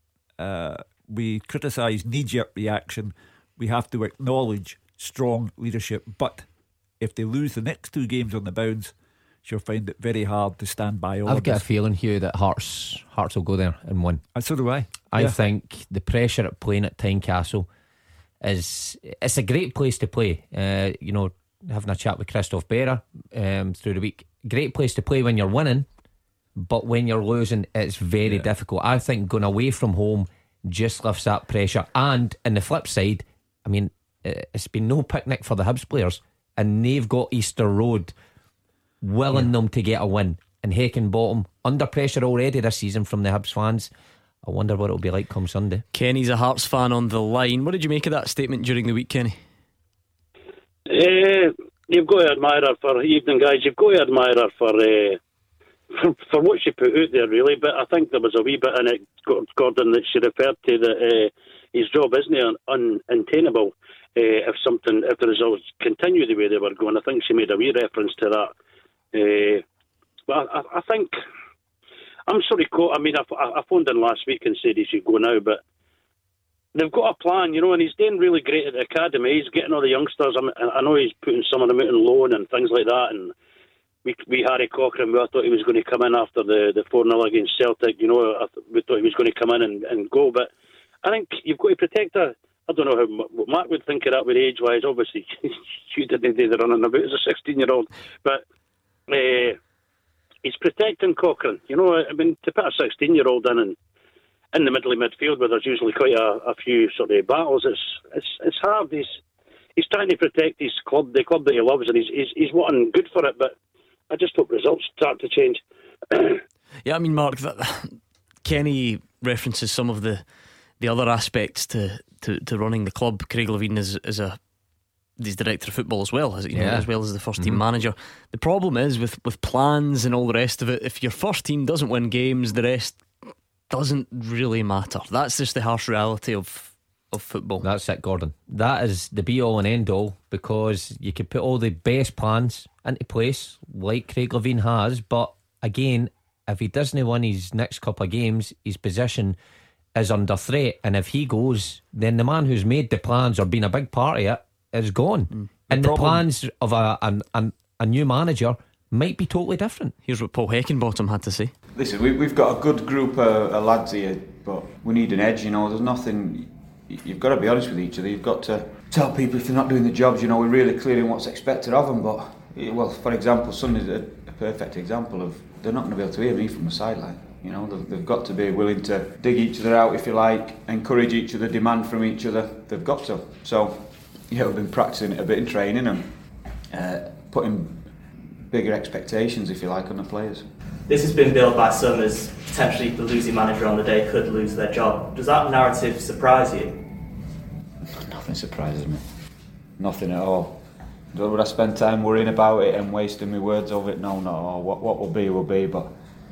uh, we criticise knee-jerk reaction. We have to acknowledge strong leadership. But if they lose the next two games on the bounce, she'll find it very hard to stand by all I've of got this. a feeling, Hugh, that Hearts Hearts will go there and win. And so do I. I yeah. think the pressure at playing at Tynecastle is it's a great place to play. Uh, you know, having a chat with Christoph Berra um, through the week, great place to play when you're winning, but when you're losing, it's very yeah. difficult. I think going away from home just lifts that pressure. And on the flip side, I mean, it's been no picnic for the Hibs players, and they've got Easter Road willing yeah. them to get a win. And Heckingbottom under pressure already this season from the Hibs fans. I wonder what it'll be like come Sunday. Kenny's a Hearts fan on the line. What did you make of that statement during the week, Kenny? Uh, you've got to admire her for evening, guys. You've got to admire her for, uh, for for what she put out there, really. But I think there was a wee bit in it, Gordon, that she referred to that uh, his job isn't un- unattainable uh, if something if the results continue the way they were going. I think she made a wee reference to that. Uh, but I, I think. I'm sorry, I mean, I, I phoned in last week and said he should go now, but they've got a plan, you know, and he's doing really great at the academy. He's getting all the youngsters. I, mean, I know he's putting some of them out on loan and things like that, and we, we Harry Cochrane, we thought he was going to come in after the, the four nil against Celtic. You know, I th- we thought he was going to come in and, and go. But I think you've got to protect her. I don't know how what Mark would think of that with age-wise. Obviously, you didn't do the running about as a sixteen-year-old. But uh, he's protecting Cochrane. You know, I mean, to put a sixteen-year-old in and in the middle of midfield where there's usually quite a, a few sort of battles, it's it's it's hard. He's he's trying to protect his club, the club that he loves, and he's he's, he's wanting good for it. But I just hope results start to change. Yeah, I mean, Mark, that, Kenny references some of the the other aspects to, to, to running the club. Craig Levein is, is a he's director of football as well, as you Yeah. know, as well as the first team Mhm. manager. The problem is with, with plans and all the rest of it, if your first team doesn't win games, the rest doesn't really matter. That's just the harsh reality of of football. That's it, Gordon. That is the be all and end all, because you could put all the best plans into place like Craig Levein has, but again, if he doesn't win his next couple of games, his position is under threat, and if he goes, then the man who's made the plans or been a big part of it is gone. Mm. And the, the plans of a, a, a, a new manager might be totally different. Here's what Paul Heckingbottom had to say. Listen, we, we've got a good group of, of lads here, but we need an edge, you know. There's nothing, you've got to be honest with each other. You've got to tell people if they're not doing the jobs, you know, we're really clear in what's expected of them. But, well, for example, Sunday's a, a perfect example of they're not going to be able to hear me from the sideline. You know, they've, they've got to be willing to dig each other out, if you like, encourage each other, demand from each other. They've got to. So, yeah, we've been practicing it a bit in training and uh, putting bigger expectations, if you like, on the players. This has been billed by some as potentially the losing manager on the day could lose their job. Does that narrative surprise you? Nothing surprises me. Nothing at all. Would I spend time worrying about it and wasting my words over it? No, not at all. What, what will be, will be. But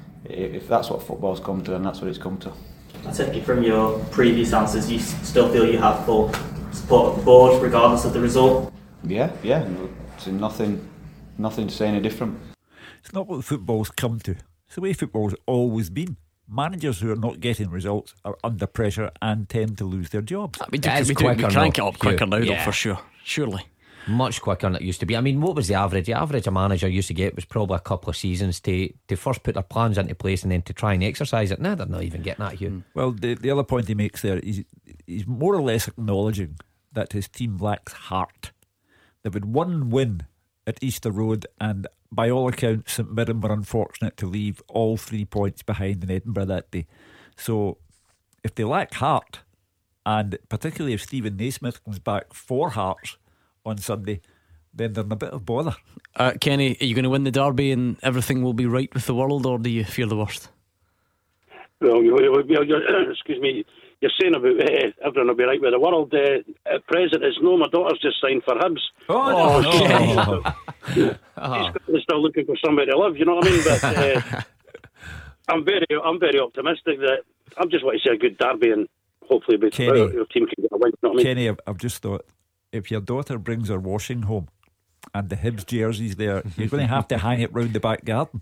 if that's what football's come to, then that's what it's come to. I take it from your previous answers, you still feel you have full support of the board, regardless of the result? Yeah, yeah. It's nothing, nothing to say any different. It's not what football's come to. It's the way football's always been. Managers who are not getting results are under pressure and tend to lose their jobs. We do, we, do, we crank it up quicker now, Yeah. though, for sure. Surely. Much quicker than it used to be. I mean, what was the average? The average a manager used to get was probably a couple of seasons to, to first put their plans into place and then to try and exercise it. Now they're not even getting that, Hugh. Well, the, the other point he makes there is he's more or less acknowledging that his team lacks heart. They've had one win at Easter Road, and by all accounts, St Mirren were unfortunate to leave all three points behind in Edinburgh that day. So, if they lack heart, and particularly if Stephen Naismith comes back for Hearts on Sunday, then they're in a bit of bother. Uh, Kenny, are you going to win the derby and everything will be right with the world, or do you fear the worst? Well, you, you, you, excuse me, you're saying about uh, everyone will be right with the world. Uh, at present, it's no, my daughter's just signed for Hibs. Oh, no. She's oh. still looking for somebody to live, you know what I mean? But uh, I'm very I'm very optimistic that I just want to see a good derby and hopefully be, Kenny, uh, your team can get a win, you know what I mean? Kenny, I've, I've just thought, if your daughter brings her washing home and the Hibs jersey's there, you're going to have to hang it round the back garden.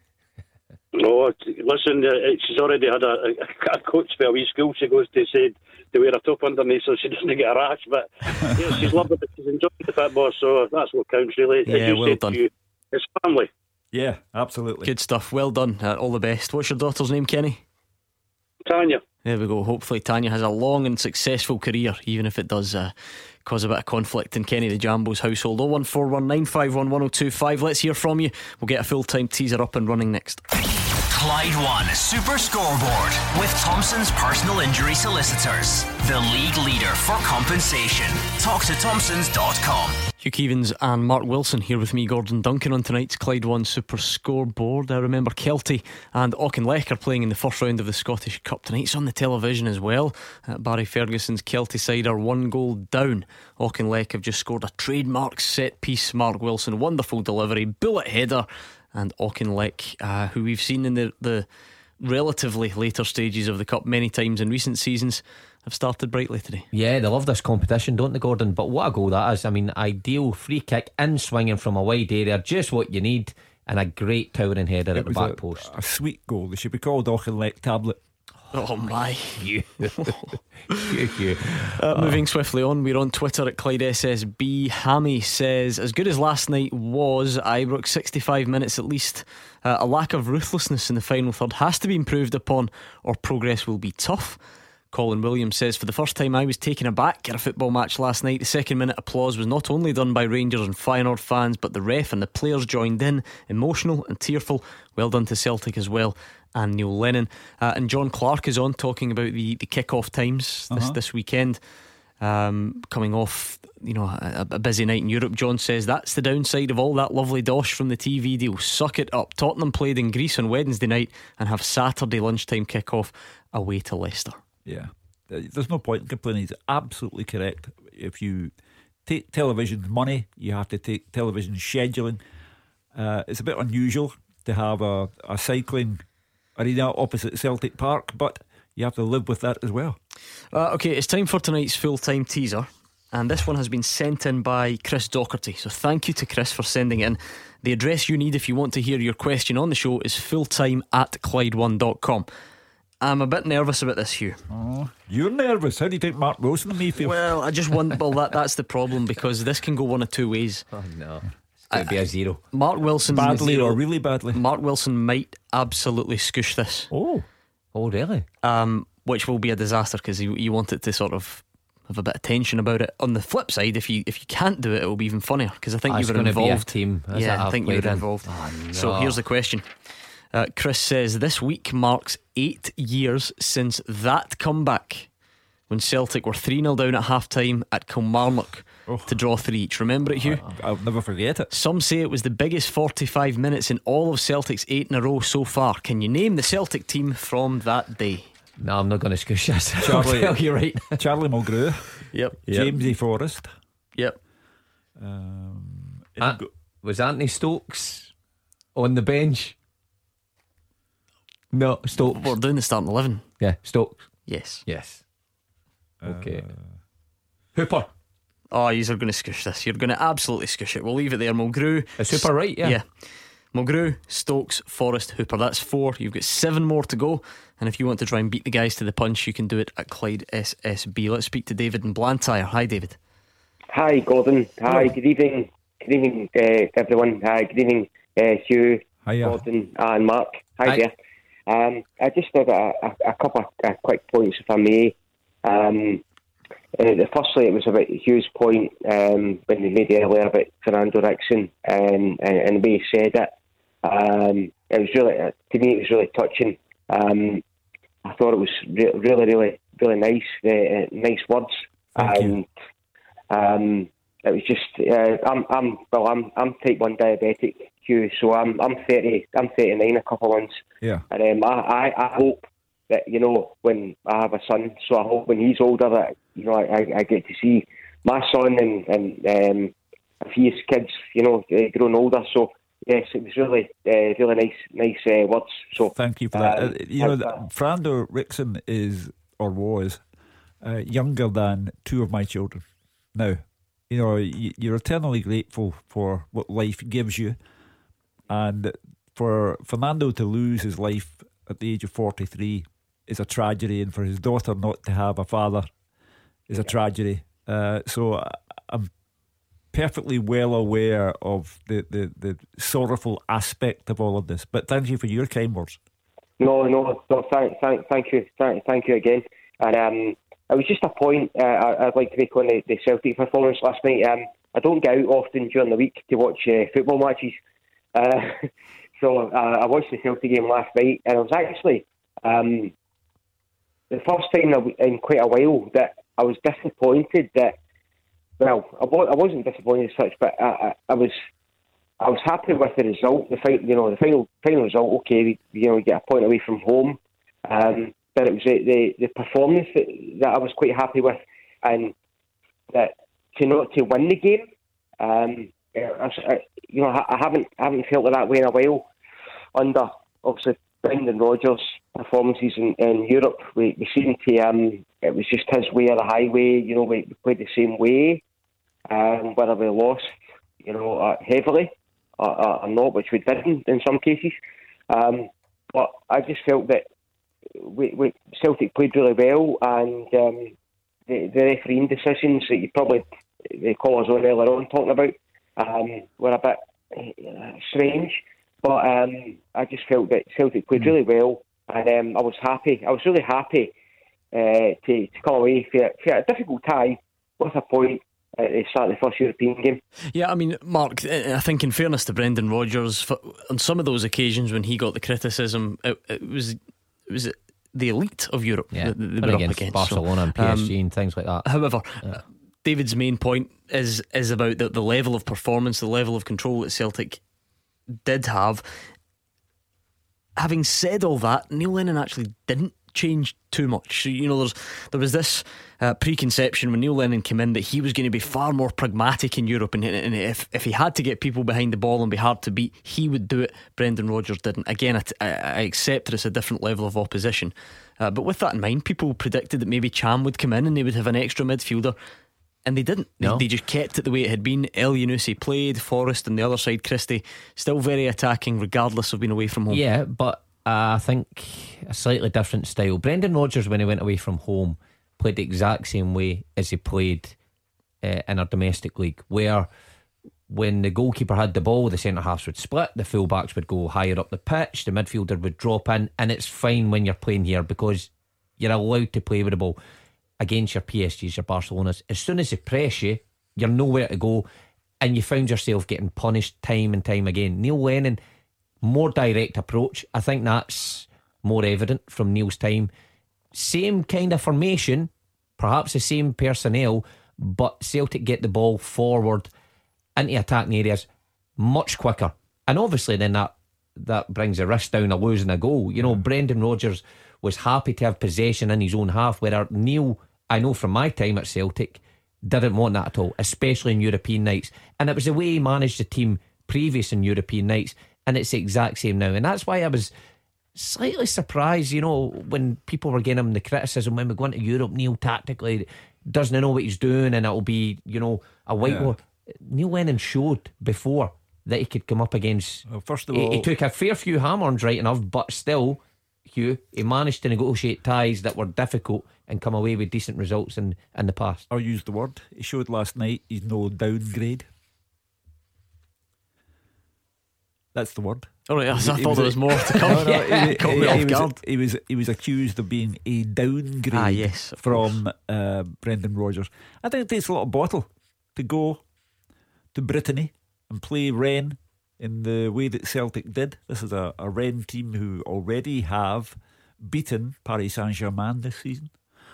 No, listen, uh, she's already had a, a, a coach for a wee school. She goes to say to wear a top underneath so she doesn't get a rash. But yeah, she's loving it. She's enjoying the football, so that's what counts, really. Yeah, As you well said done. to you, it's family. Yeah, absolutely. Good stuff. Well done. Uh, all the best. What's your daughter's name, Kenny? Tanya. There we go. Hopefully Tanya has a long and successful career, even if it does uh, cause a bit of conflict in Kenny the Jambo's household. oh one four one nine five one one oh two five. Let's hear from you. We'll get a full-time teaser up and running next. Clyde One Super Scoreboard with Thompson's personal injury solicitors, the league leader for compensation. Talk to Thompsons dot com. Hugh Keevins and Mark Wilson here with me, Gordon Duncan, on tonight's Clyde One Super Scoreboard. I remember Kelty and Auchinleck are playing in the first round of the Scottish Cup tonight. It's on the television as well. uh, Barry Ferguson's Kelty side are one goal down. Auchinleck have just scored a trademark set piece. Mark Wilson, wonderful delivery, bullet header. And Auchinleck, uh, who we've seen in the, the relatively later stages of the Cup many times in recent seasons, have started brightly today. Yeah, they love this competition, don't they, Gordon? But what a goal that is. I mean, ideal free kick in swinging from a wide area, just what you need, and a great towering header It at the was back a, post. a sweet goal. They should be called Auchinleck Tablet. Oh my. You. you, you. Uh, moving swiftly on, we're on Twitter at Clyde S S B. Hammy says, as good as last night was, Ibrox, sixty-five minutes at least, uh, a lack of ruthlessness in the final third has to be improved upon, or progress will be tough. Colin Williams says, for the first time I was taken aback at a football match last night. The second minute applause was not only done by Rangers and Feyenoord fans, but the ref and the players joined in, emotional and tearful. Well done to Celtic as well, and Neil Lennon. uh, And John Clark is on talking about the, the kick-off times this, Uh-huh. this weekend, um, coming off, you know, a, a busy night in Europe. John says that's the downside of all that lovely dosh from the T V deal. Suck it up. Tottenham played in Greece on Wednesday night and have Saturday lunchtime kick-off away to Leicester. Yeah, there's no point in complaining. He's absolutely correct. If you take television money, you have to take television scheduling. Uh, it's a bit unusual to have a, a cycling arena opposite Celtic Park, but you have to live with that as well. Uh, okay, it's time for tonight's full-time teaser, and this one has been sent in by Chris Docherty. So thank you to Chris for sending it in. The address you need if you want to hear your question on the show is fulltime at Clyde one dot com. I'm a bit nervous about this, Hugh. Oh, you're nervous. How do you think Mark Wilson and me feel? Well, I just want. Well, that that's the problem, because this can go one of two ways. Oh no, it's going to be a zero. Mark Wilson, badly or really badly. Mark Wilson might absolutely scoosh this. Oh, oh, really? Um, which will be a disaster, because you you want it to sort of have a bit of tension about it. On the flip side, if you if you can't do it, it will be even funnier, because I think Oh, you it's were gonna be a involved. team, is yeah, it? I I've think you played were in. involved. Oh, no. So here's the question. Uh, Chris says, this week marks eight years since that comeback when Celtic were three nil down at half time at Kilmarnock Oh. to draw three each. Remember it, Hugh? I'll never forget it. Some say it was the biggest forty-five minutes in all of Celtic's eight in a row so far. Can you name the Celtic team from that day? No, I'm not going to scoosh this. Charlie, I'll tell you right. Charlie Mulgrew. Yep. Jamesy Forrest. Yep. Um, An- was Anthony Stokes on the bench? No, Stokes. We're doing the starting eleven. Yeah, Stokes. Yes. Yes. Okay. Uh, Hooper. Oh, you're going to scoosh this. You're going to absolutely scoosh it. We'll leave it there. Mulgrew. Is Hooper right? Yeah. Yeah. Mulgrew, Stokes, Forrest, Hooper. That's four. You've got seven more to go. And if you want to try and beat the guys to the punch, you can do it at Clyde S S B. Let's speak to David in Blantyre. Hi, David. Hi, Gordon. Hi, good evening. Good evening, uh, everyone. Hi, good evening, uh, Hugh, Hiya. Gordon, and Mark. Hi, Hi. there. Um, I just have a, a, a couple of uh, quick points, if I may. Um, uh, firstly, it was about Hugh's point um, when he made it earlier about Fernando Rickson and, and, and the way he said it. Um, it was really, uh, to me, it was really touching. Um, I thought it was re- really, really, really nice, uh, uh, nice words. Thank and you. um, it was just, uh, I'm, I'm, well, I'm, I'm type one diabetic, Hugh. So I'm, I'm thirty, I'm thirty-nine in a couple of months. Yeah. And um, I, I, I hope that, you know, when I have a son, so I hope when he's older that, you know, I, I get to see my son and, and um, a few kids, you know, uh, growing older. So yes, it was really, uh, really nice, nice uh, words. So thank you for that. um, Uh, you know, thanks, that Fernando Rickson is, or was, uh, younger than two of my children. Now, you know, you, you're eternally grateful for what life gives you, and for Fernando to lose his life at the age of forty-three is a tragedy, and for his daughter not to have a father is a tragedy. Uh, so I- I'm perfectly well aware of the, the, the sorrowful aspect of all of this. But thank you for your kind words. No, no, no. Thank, thank, thank you, thank, thank you again. And um, it was just a point uh, I- I'd like to make on the, the Celtic performance last night. Um, I don't get out often during the week to watch uh, football matches, uh, so uh, I watched the Celtic game last night, and it was actually um, the first time in quite a while that I was disappointed that. Well, I, wa- I wasn't disappointed as such, but I, I, I was. I was happy with the result. The fi- you know, the final final result. Okay, we, you know, we get a point away from home, um, but it was the, the, the performance that, that I was quite happy with, and that to not to win the game. Um, I, I, you know, I, I haven't I haven't felt that way in a while. Under obviously Brendan Rodgers' performances in, in Europe, we, we seemed to um, it was just his way or the highway. You know, we, we played the same way, um, whether we lost, you know, uh, heavily. Or, or not, which we didn't in some cases. Um, but I just felt that we we, we Celtic played really well, and um, the, the refereeing decisions that you probably the callers on earlier on talking about um, were a bit uh, strange. But um, I just felt that Celtic played really well, and um, I was happy. I was really happy uh, to, to come away for, for a difficult time with a point at the start of the first European game. Yeah, I mean, Mark, I think in fairness to Brendan Rodgers, for, on some of those occasions when he got the criticism, it, it was it was the elite of Europe yeah. that they were up against Barcelona so, and P S G um, and things like that. However, yeah. David's main point is is about the, the level of performance, the level of control that Celtic did have. Having said all that, Neil Lennon actually didn't change too much. You know, there's there was this uh, preconception when Neil Lennon came in that he was going to be far more pragmatic in Europe, and, and if, if he had to get people behind the ball and be hard to beat, he would do it. Brendan Rodgers didn't. Again, I, I, I accept that it's a different level of opposition, uh, but with that in mind, people predicted that maybe Cham would come in and they would have an extra midfielder, and they didn't. No. They, they just kept it the way it had been. El Yunusi played, Forrest on the other side, Christie still very attacking regardless of being away from home. Yeah, but uh, I think a slightly different style. Brendan Rodgers, when he went away from home, played the exact same way as he played uh, in our domestic league, where when the goalkeeper had the ball, the centre halves would split, the full backs would go higher up the pitch, the midfielder would drop in, and it's fine when you're playing here because you're allowed to play with the ball against your P S Gs, your Barcelonas. As soon as they press you, you're nowhere to go, and you found yourself getting punished time and time again. Neil Lennon, more direct approach. I think that's more evident from Neil's time. Same kind of formation, perhaps the same personnel, but Celtic get the ball forward into attacking areas much quicker, and obviously then that that brings the risk down of losing a goal. You know, Brendan Rodgers was happy to have possession in his own half, where Neil, I know from my time at Celtic, didn't want that at all, especially in European nights. And it was the way he managed the team previous in European nights, and it's the exact same now. And that's why I was slightly surprised, you know, when people were getting him the criticism when we go into Europe, Neil tactically doesn't know what he's doing and it'll be, you know, a whiteboard. Yeah. Neil Lennon showed before that he could come up against. Well, first of he, all, he took a fair few hammerings, right enough, but still, Hugh, he managed to negotiate ties that were difficult and come away with decent results in, in the past. I'll use the word he showed last night. He's no downgrade. That's the word. All right, I he, thought he was there a, was more to come. No, no, yeah, he, caught he, me off he, guard. was, he was he was accused of being a downgrade. Ah, yes, from uh, Brendan Rodgers. I think it takes a lot of bottle to go to Brittany and play Rennes in the way that Celtic did. This is a, a Rennes team who already have beaten Paris Saint-Germain this season.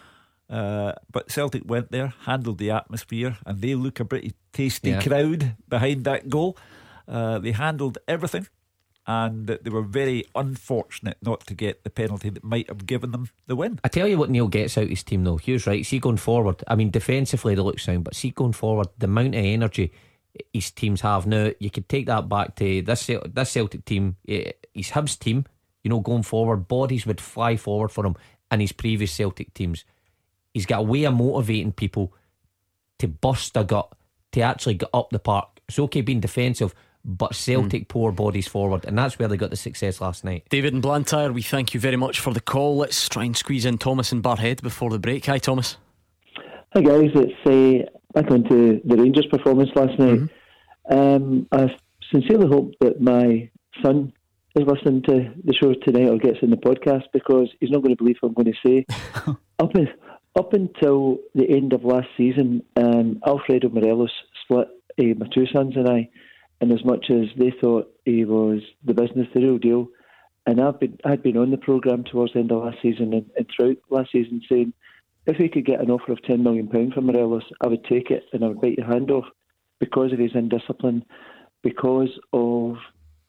Uh, but Celtic went there, handled the atmosphere, and they look a pretty tasty yeah. crowd behind that goal. Uh, they handled everything, and they were very unfortunate not to get the penalty that might have given them the win. I tell you what Neil gets out his team though. Hugh's right. See going forward, I mean defensively they look sound, but see going forward, the amount of energy his teams have now, you could take that back to this this Celtic team, his Hibs team, you know, going forward, bodies would fly forward for him, and his previous Celtic teams. He's got a way of motivating people to bust a gut, to actually get up the park. It's okay being defensive, but Celtic mm. pour bodies forward, and that's where they got the success last night. David and Blantyre, we thank you very much for the call. Let's try and squeeze in Thomas and Barhead before the break. Hi Thomas. Hi guys, it's uh, back onto the Rangers performance last night. Mm-hmm. um, I sincerely hope that my son is listening to the show tonight or gets in the podcast, because he's not going to believe what I'm going to say. up, in, up until the end of last season, um, Alfredo Morelos split uh, my two sons and I, and as much as they thought he was the business, the real deal, and I've been I'd been on the programme towards the end of last season and, and throughout last season saying, if we could get an offer of ten million pounds for Morelos, I would take it and I would bite your hand off, because of his indiscipline, because of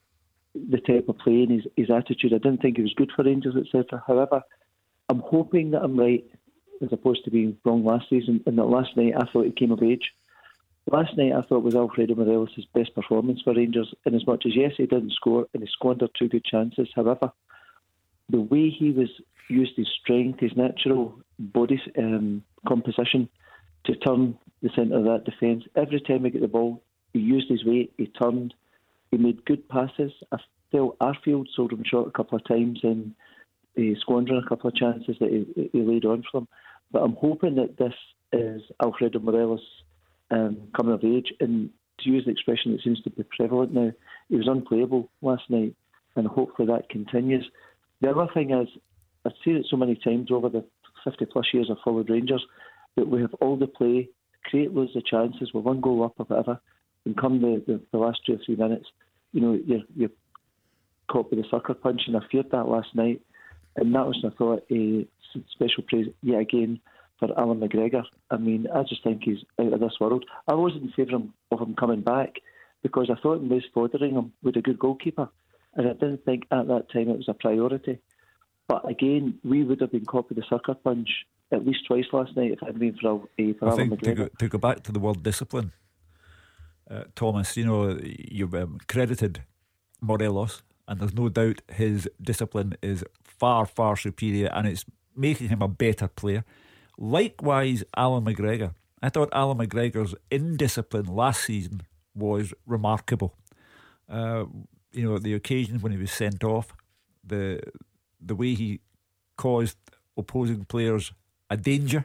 the type of play and his, his attitude. I didn't think he was good for Rangers, et cetera. However, I'm hoping that I'm right, as opposed to being wrong last season, and that last night I thought he came of age. Last night I thought was Alfredo Morelos' best performance for Rangers, in as much as yes, he didn't score and he squandered two good chances. However, the way he was used his strength, his natural body um, composition to turn the centre of that defence. Every time he got the ball, he used his weight, he turned, he made good passes. I felt Arfield sold him short a couple of times, and uh, squandering a couple of chances that he, he laid on for them. But I'm hoping that this is Alfredo Morelos um, coming of age. And to use the expression that seems to be prevalent now, he was unplayable last night, and hopefully that continues. The other thing is, I've seen it so many times over the fifty plus years I've followed Rangers, that we have all the play, create loads of chances, we're one goal up or whatever, and come the, the, the last two or three minutes, you know, you're, you're caught with a sucker punch, and I feared that last night. And that was, I thought, a special praise yet again for Alan McGregor. I mean, I just think he's out of this world. I wasn't in favour of him coming back because I thought Moose Fotheringham was a good goalkeeper, and I didn't think at that time it was a priority. But again, we would have been caught with the sucker punch at least twice last night if it hadn't been for, uh, for I Alan think McGregor. to go, to go back to the word discipline, uh, Thomas, you know, you've um, credited Morelos, and there's no doubt his discipline is far, far superior, and it's making him a better player. Likewise, Alan McGregor. I thought Alan McGregor's indiscipline last season was remarkable. Uh, you know, the occasions when he was sent off, the the way he caused opposing players a danger.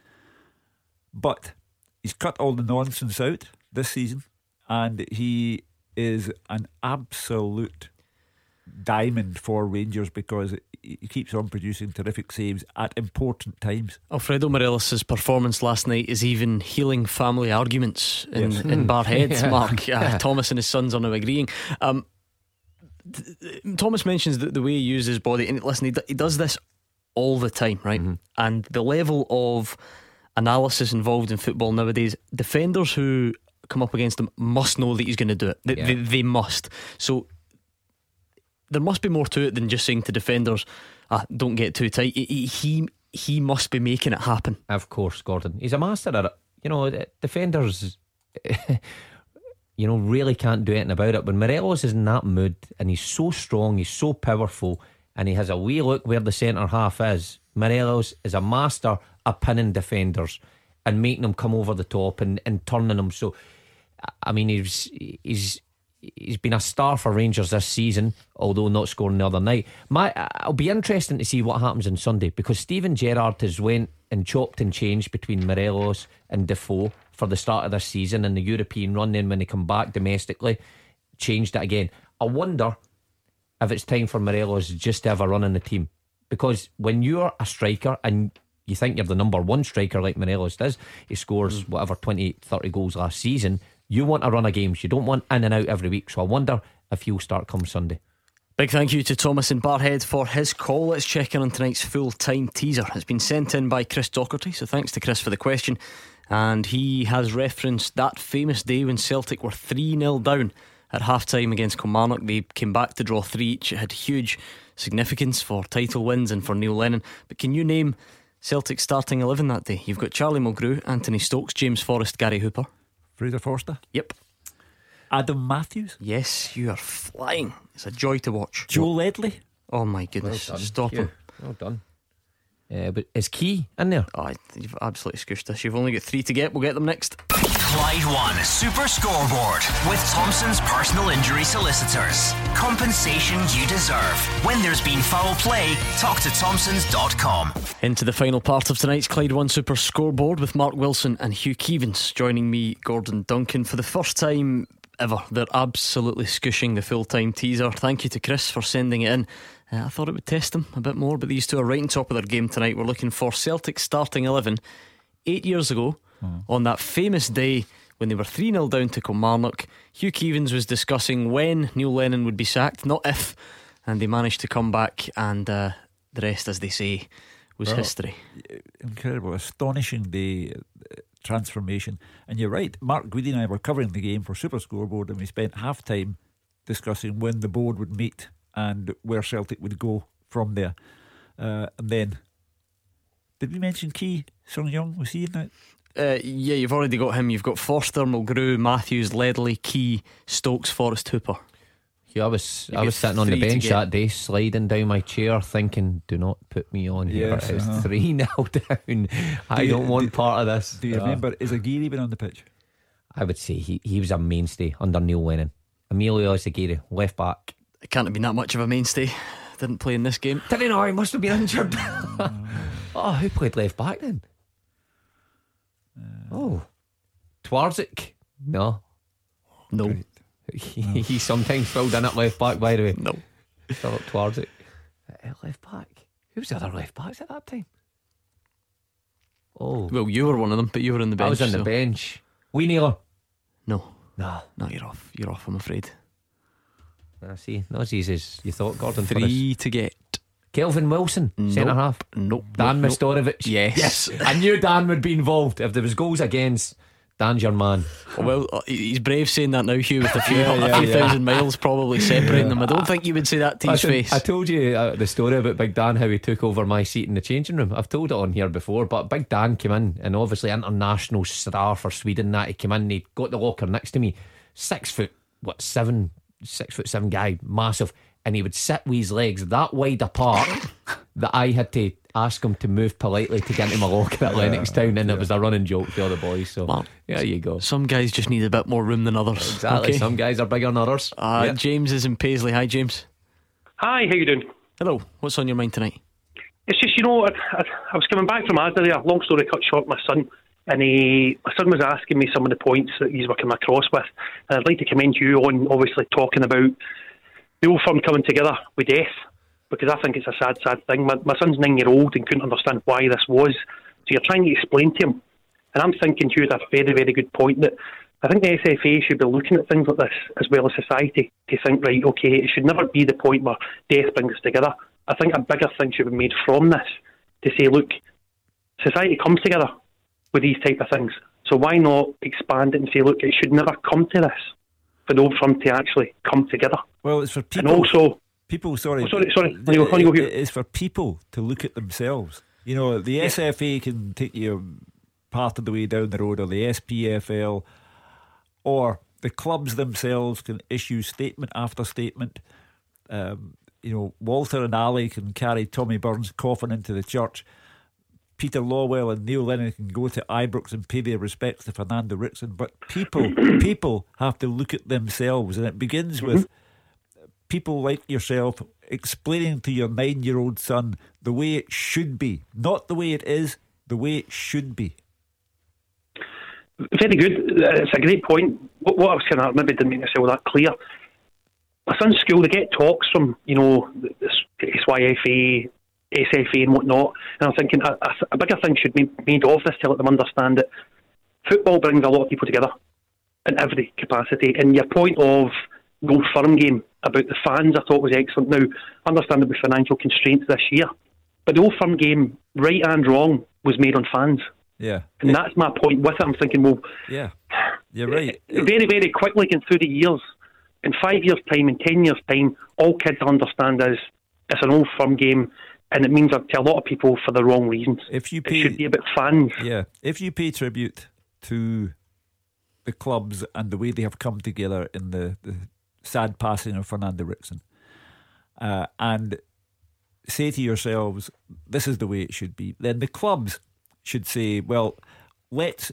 But he's cut all the nonsense out this season, and he is an absolute diamond for Rangers because he keeps on producing terrific saves at important times. Alfredo Morelos' performance last night is even healing family arguments in, Yes. in Barhead. Yeah. Mark, uh, Thomas and his sons are now agreeing. Um, th- th- Thomas mentions the, the way he uses his body, and listen, he, d- he does this all the time, right? Mm-hmm. And the level of analysis involved in football nowadays, defenders who come up against him must know that he's going to do it. They, Yeah. they, they must. So there must be more to it than just saying to defenders, ah, don't get too tight. He, he he must be making it happen. Of course, Gordon. He's a master at it. You know, defenders, you know, really can't do anything about it. When Morelos is in that mood and he's so strong, he's so powerful, and he has a wee look where the centre half is, Morelos is a master at pinning defenders and making them come over the top and, and turning them. So, I mean, he's he's he's been a star for Rangers this season, although not scoring the other night. My, it'll be interesting to see what happens on Sunday, because Steven Gerrard has went and chopped and changed between Morelos and Defoe for the start of this season and the European run. Then when they come back domestically, changed it again. I wonder if it's time for Morelos just to have a run in the team, because when you're a striker and you think you're the number one striker like Morelos does, he scores whatever twenty, thirty goals last season, you want a run of games. You don't want in and out every week. So I wonder if he'll start come Sunday. Big thank you to Thomas in Barhead for his call. Let's check in on tonight's full-time teaser. It's been sent in by Chris Docherty, so thanks to Chris for the question. And he has referenced that famous day when Celtic were three nil down at half-time against Kilmarnock. They came back to draw three each. It had huge significance for title wins and for Neil Lennon. But can you name Celtic's starting eleven that day? You've got Charlie Mulgrew, Anthony Stokes, James Forrest, Gary Hooper, Fraser Forster. Yep. Adam Matthews. Yes, you are flying. It's a joy to watch. Joe Ledley. Oh my goodness. Well done. Stop Phew. him. Well done. Uh, but is Key in there? Oh, you've absolutely scooshed us. You've only got three to get. We'll get them next. Clyde One Super Scoreboard with Thompson's personal injury solicitors. Compensation you deserve. When there's been foul play, talk to Thompsons dot com. Into the final part of tonight's Clyde One Super Scoreboard with Mark Wilson and Hugh Keevins. Joining me, Gordon Duncan, for the first time ever. They're absolutely scushing the full-time teaser. Thank you to Chris for sending it in. uh, I thought it would test them a bit more, but these two are right on top of their game tonight. We're looking for Celtic starting eleven eight years ago, mm. on that famous day when they were three nil down to Kilmarnock. Hugh Keevins was discussing when Neil Lennon would be sacked, not if, and they managed to come back, and uh, the rest, as they say, was well, history. Incredible, astonishing day, uh, transformation. And you're right, Mark Guidi and I were covering the game for Super Scoreboard, and we spent half time discussing when the board would meet and where Celtic would go from there. Uh, and then, did we mention Key Sung Young? Was he in that? Uh, yeah, you've already got him. You've got Forster, Mulgrew, Matthews, Ledley, Key, Stokes, Forrest, Hooper. Yeah, I was You I get was sitting on the three to bench get. that day, sliding down my chair, thinking, "Do not put me on here. Yes, It's uh-huh. three nil down. I Do you- don't want do- part of this." Do you Uh, remember, is Aguirre been on the pitch? I would say he, he was a mainstay under Neil Lennon. Emilio Aguirre, left back. It can't have been that much of a mainstay. didn't play in this game. Didn't he know? He must have been injured. Oh, who played left back then? Uh, oh, Twardzik? No, no. He, he sometimes filled in at left back. By the way, no. Philip Twardzik, uh, left back. Who was the other left backs at that time? Oh, well, you were one of them, but you were on the bench. I was on so. the bench. Wee Naylor? No, no, no. You're off. You're off. I'm afraid. I see. Not as easy as you thought, Gordon. Three to get. Kelvin Wilson, nope. centre half. Nope. Dan nope, Mistorovic. Yes. Yes. I knew Dan would be involved. If there was goals against, Dan's your man. Well, he's brave saying that now, Hugh, with a few, yeah, yeah, a few yeah. thousand miles probably separating Yeah. them. I don't think you would say that to his I, face. I told you uh, the story about Big Dan, how he took over my seat in the changing room. I've told it on here before, but Big Dan came in, and obviously international star for Sweden. That he came in, and he got the locker next to me, six foot what seven, six foot seven guy, massive, and he would sit with his legs that wide apart that I had to ask him to move politely to get into my locker at Lennoxtown, and it was a running joke to all the boys. So well, there you go. Some guys just need a bit more room than others. Exactly. Okay. Some guys are bigger than others. Uh, yeah. James is in Paisley. Hi, James. Hi, how you doing? Hello. What's on your mind tonight? It's just, you know, I, I, I was coming back from Asda there. Long story cut short, my son, and he, my son was asking me some of the points that he's working across with, and I'd like to commend you on obviously talking about the old firm coming together with death, because I think it's a sad, sad thing. My, my son's nine year old and couldn't understand why this was, so you're trying to explain to him, and I'm thinking to you that's a very, very good point, that I think the S F A should be looking at things like this as well as society to think, right, okay, it should never be the point where death brings us together. I think a bigger thing should be made from this to say, look, society comes together with these type of things, so why not expand it and say, look, it should never come to this for the old firm to actually come together. Well, it's for people. And also, people. Sorry, oh, sorry, sorry. Can you go, can you go here? It's for people to look at themselves. You know, the yeah. S F A can take you part of the way down the road, or the S P F L, or the clubs themselves can issue statement after statement. Um, you know, Walter and Ali can carry Tommy Burns' coffin into the church. Peter Lawwell and Neil Lennon can go to Ibrox and pay their respects to Fernando Rickson, but people people have to look at themselves, and it begins mm-hmm. with people like yourself explaining to your nine-year-old son the way it should be, not the way it is, the way it should be. Very good. It's a great point. What, what I was kind of maybe didn't make myself that clear. My son's school, they get talks from, you know, this S Y F A, S F A and whatnot, and I'm thinking a, a, a bigger thing should be made of this to let them understand that football brings a lot of people together in every capacity. And your point of the Old Firm game about the fans, I thought was excellent. Now, I understand there was financial constraints this year, but the Old Firm game, right and wrong, was made on fans. Yeah. And yeah. that's my point with it. I'm thinking, well, yeah, you're right. Very, very quickly going through the years, in five years' time, in ten years' time, all kids understand is it's an Old Firm game, and it means that to a lot of people for the wrong reasons. If you pay, it should be about fans. Yeah, if you pay tribute to the clubs and the way they have come together in the, the sad passing of Fernando Rickson, uh, and say to yourselves, this is the way it should be, then the clubs should say, well, let's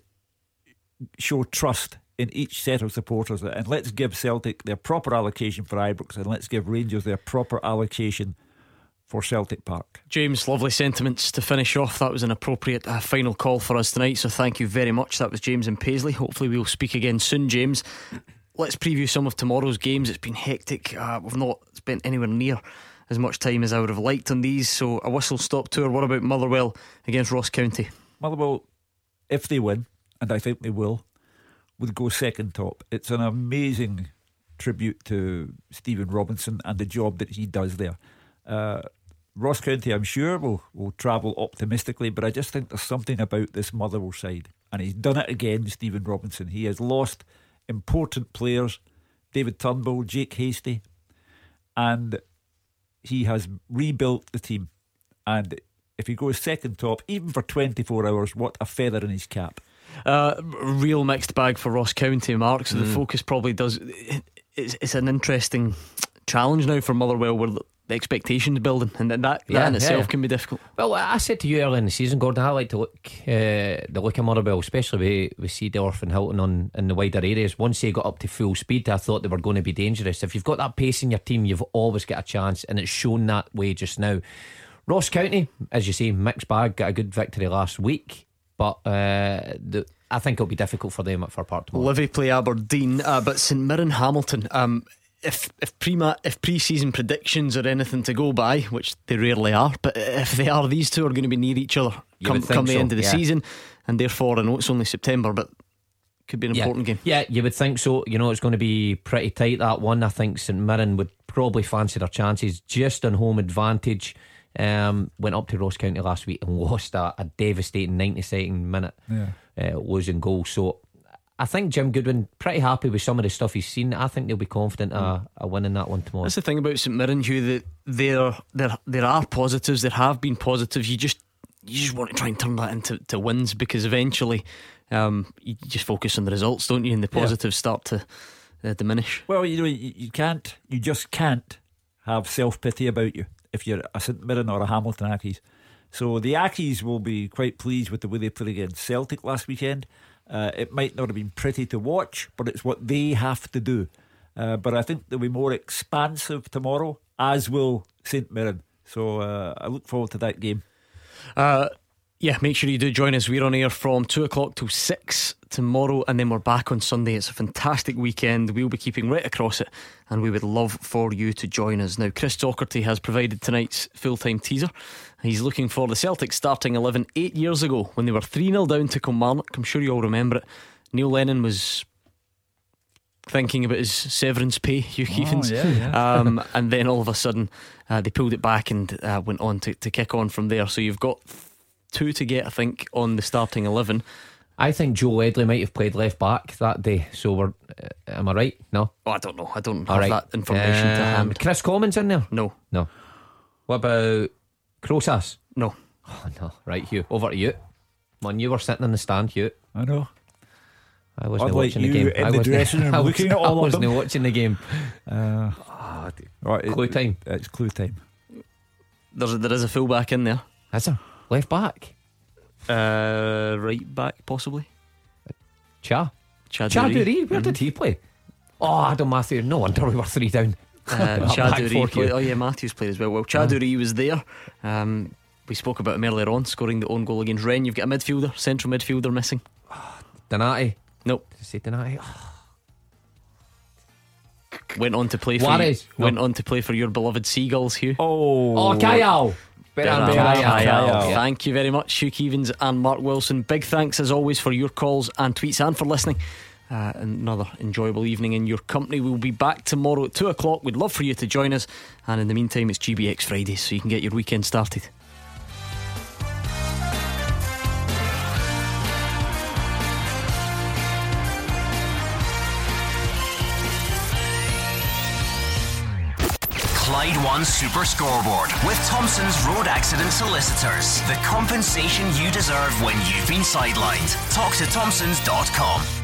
show trust in each set of supporters, and let's give Celtic their proper allocation for Ibrox, and let's give Rangers their proper allocation for Celtic Park. James, lovely sentiments to finish off. That was an appropriate uh, final call for us tonight, so thank you very much. That was James in Paisley. Hopefully we'll speak again soon, James. Let's preview some of tomorrow's games. It's been hectic. Uh, we've not spent anywhere near as much time as I would have liked on these, so a whistle-stop tour. What about Motherwell against Ross County? Motherwell, if they win, and I think they will, would go second top. It's an amazing tribute to Stephen Robinson and the job that he does there. Uh, Ross County, I'm sure, will, will travel optimistically, but I just think there's something about this Motherwell side, and he's done it again, Stephen Robinson. He has lost important players, David Turnbull, Jake Hastie, and he has rebuilt the team. And if he goes second top, even for twenty-four hours, what a feather in his cap. Uh, real mixed bag for Ross County, Mark. So mm. the focus probably does. It's, it's an interesting challenge now for Motherwell, where the expectations building, and that, that Yeah, in yeah, itself yeah. can be difficult. Well, I said to you earlier in the season, Gordon, I like to look uh, the look of Motherwell, especially with, with Seedorf and Hilton on in the wider areas. Once they got up to full speed, I thought they were going to be dangerous. If you've got that pace in your team, you've always got a chance, and it's shown that way just now. Ross County, as you say, mixed bag, got a good victory last week, but uh, the, I think it'll be difficult for them at Fir Park tomorrow. Livy play Aberdeen, uh, but St Mirren Hamilton. Um, if if pre if pre-season predictions are anything to go by, which they rarely are, but if they are, these two are going to be near each other You come, would think come the so, end of the yeah. season, and therefore I know it's only September, but could be an yeah. important game. Yeah, you would think so. You know, it's going to be pretty tight, that one. I think St Mirren would probably fancy their chances just on home advantage. Um, went up to Ross County last week and lost a, a devastating ninety-second minute Yeah. uh, losing goal. So I think Jim Goodwin pretty happy with some of the stuff he's seen. I think they'll be confident of, of winning that one tomorrow. That's the thing about St Mirren, Hugh, that there there there are positives, there have been positives. You just you just want to try and turn that into to wins, because eventually um, you just focus on the results, don't you? And the positives yeah. start to uh, diminish. Well, you know, you, you can't, you just can't have self-pity about you if you're a St Mirren or a Hamilton Accies. So the Accies will be quite pleased with the way they played against Celtic last weekend. Uh, it might not have been pretty to watch, but it's what they have to do. Uh, but I think they'll be more expansive tomorrow, as will St Mirren. So uh, I look forward to that game. Uh, yeah, make sure you do join us. We're on air from two o'clock till six tomorrow, and then we're back on Sunday. It's a fantastic weekend. We'll be keeping right across it, and we would love for you to join us. Now, Chris Docherty has provided tonight's full-time teaser. He's looking for the Celtic starting eleven eight years ago when they were three nil down to Kilmarnock. I'm sure you all remember it. Neil Lennon was thinking about his severance pay, Hugh Keevins. Oh, yeah, yeah. um, and then all of a sudden uh, they pulled it back and uh, went on to, to kick on from there. So you've got two to get, I think, on the starting eleven. I think Joe Ledley might have played left back that day. So we're uh, am I right? No, oh, I don't know. I don't All have right. that information um, to hand. Chris Commons in there? No, no. What about Crosas? No. Oh no. Right, Hugh. Over to you. Man, you were sitting in the stand, Hugh. I know. I wasn't Unlike watching you the game. in I the wasn't, dressing room I looking at all I of wasn't them. watching the game. Uh, oh, right, clue it, time. It's clue time. There's a, there is a full back in there. Is there? Left back? Uh, right back, possibly. Cha? Chad Chad Dury. Dury? Where Mhm. did he play? Oh, Adam Matthew. No wonder we were three down. Uh, That Chad back Dury four, played. Hugh. Oh yeah, Matthews played as well. Well, Chad Uh. Dury was there. Um, we spoke about him earlier on, scoring the own goal against Rennes. You've got a midfielder, central midfielder missing. Donati. Nope. Did you say Donati? Went on to play for Juarez. you, went No. on to play for your beloved Seagulls, Hugh. Oh, Oh, Kyle. Beran Beran Kyle. Kyle. Yeah. Thank you very much, Hugh Keevins and Mark Wilson. Big thanks as always for your calls and tweets and for listening. Uh, another enjoyable evening in your company. We'll be back tomorrow at two o'clock. We'd love for you to join us, and in the meantime it's G B X Fridays, so you can get your weekend started. Clyde One Super Scoreboard with Thompson's Road Accident Solicitors. The compensation you deserve when you've been sidelined. Talk to Thompsons dot com.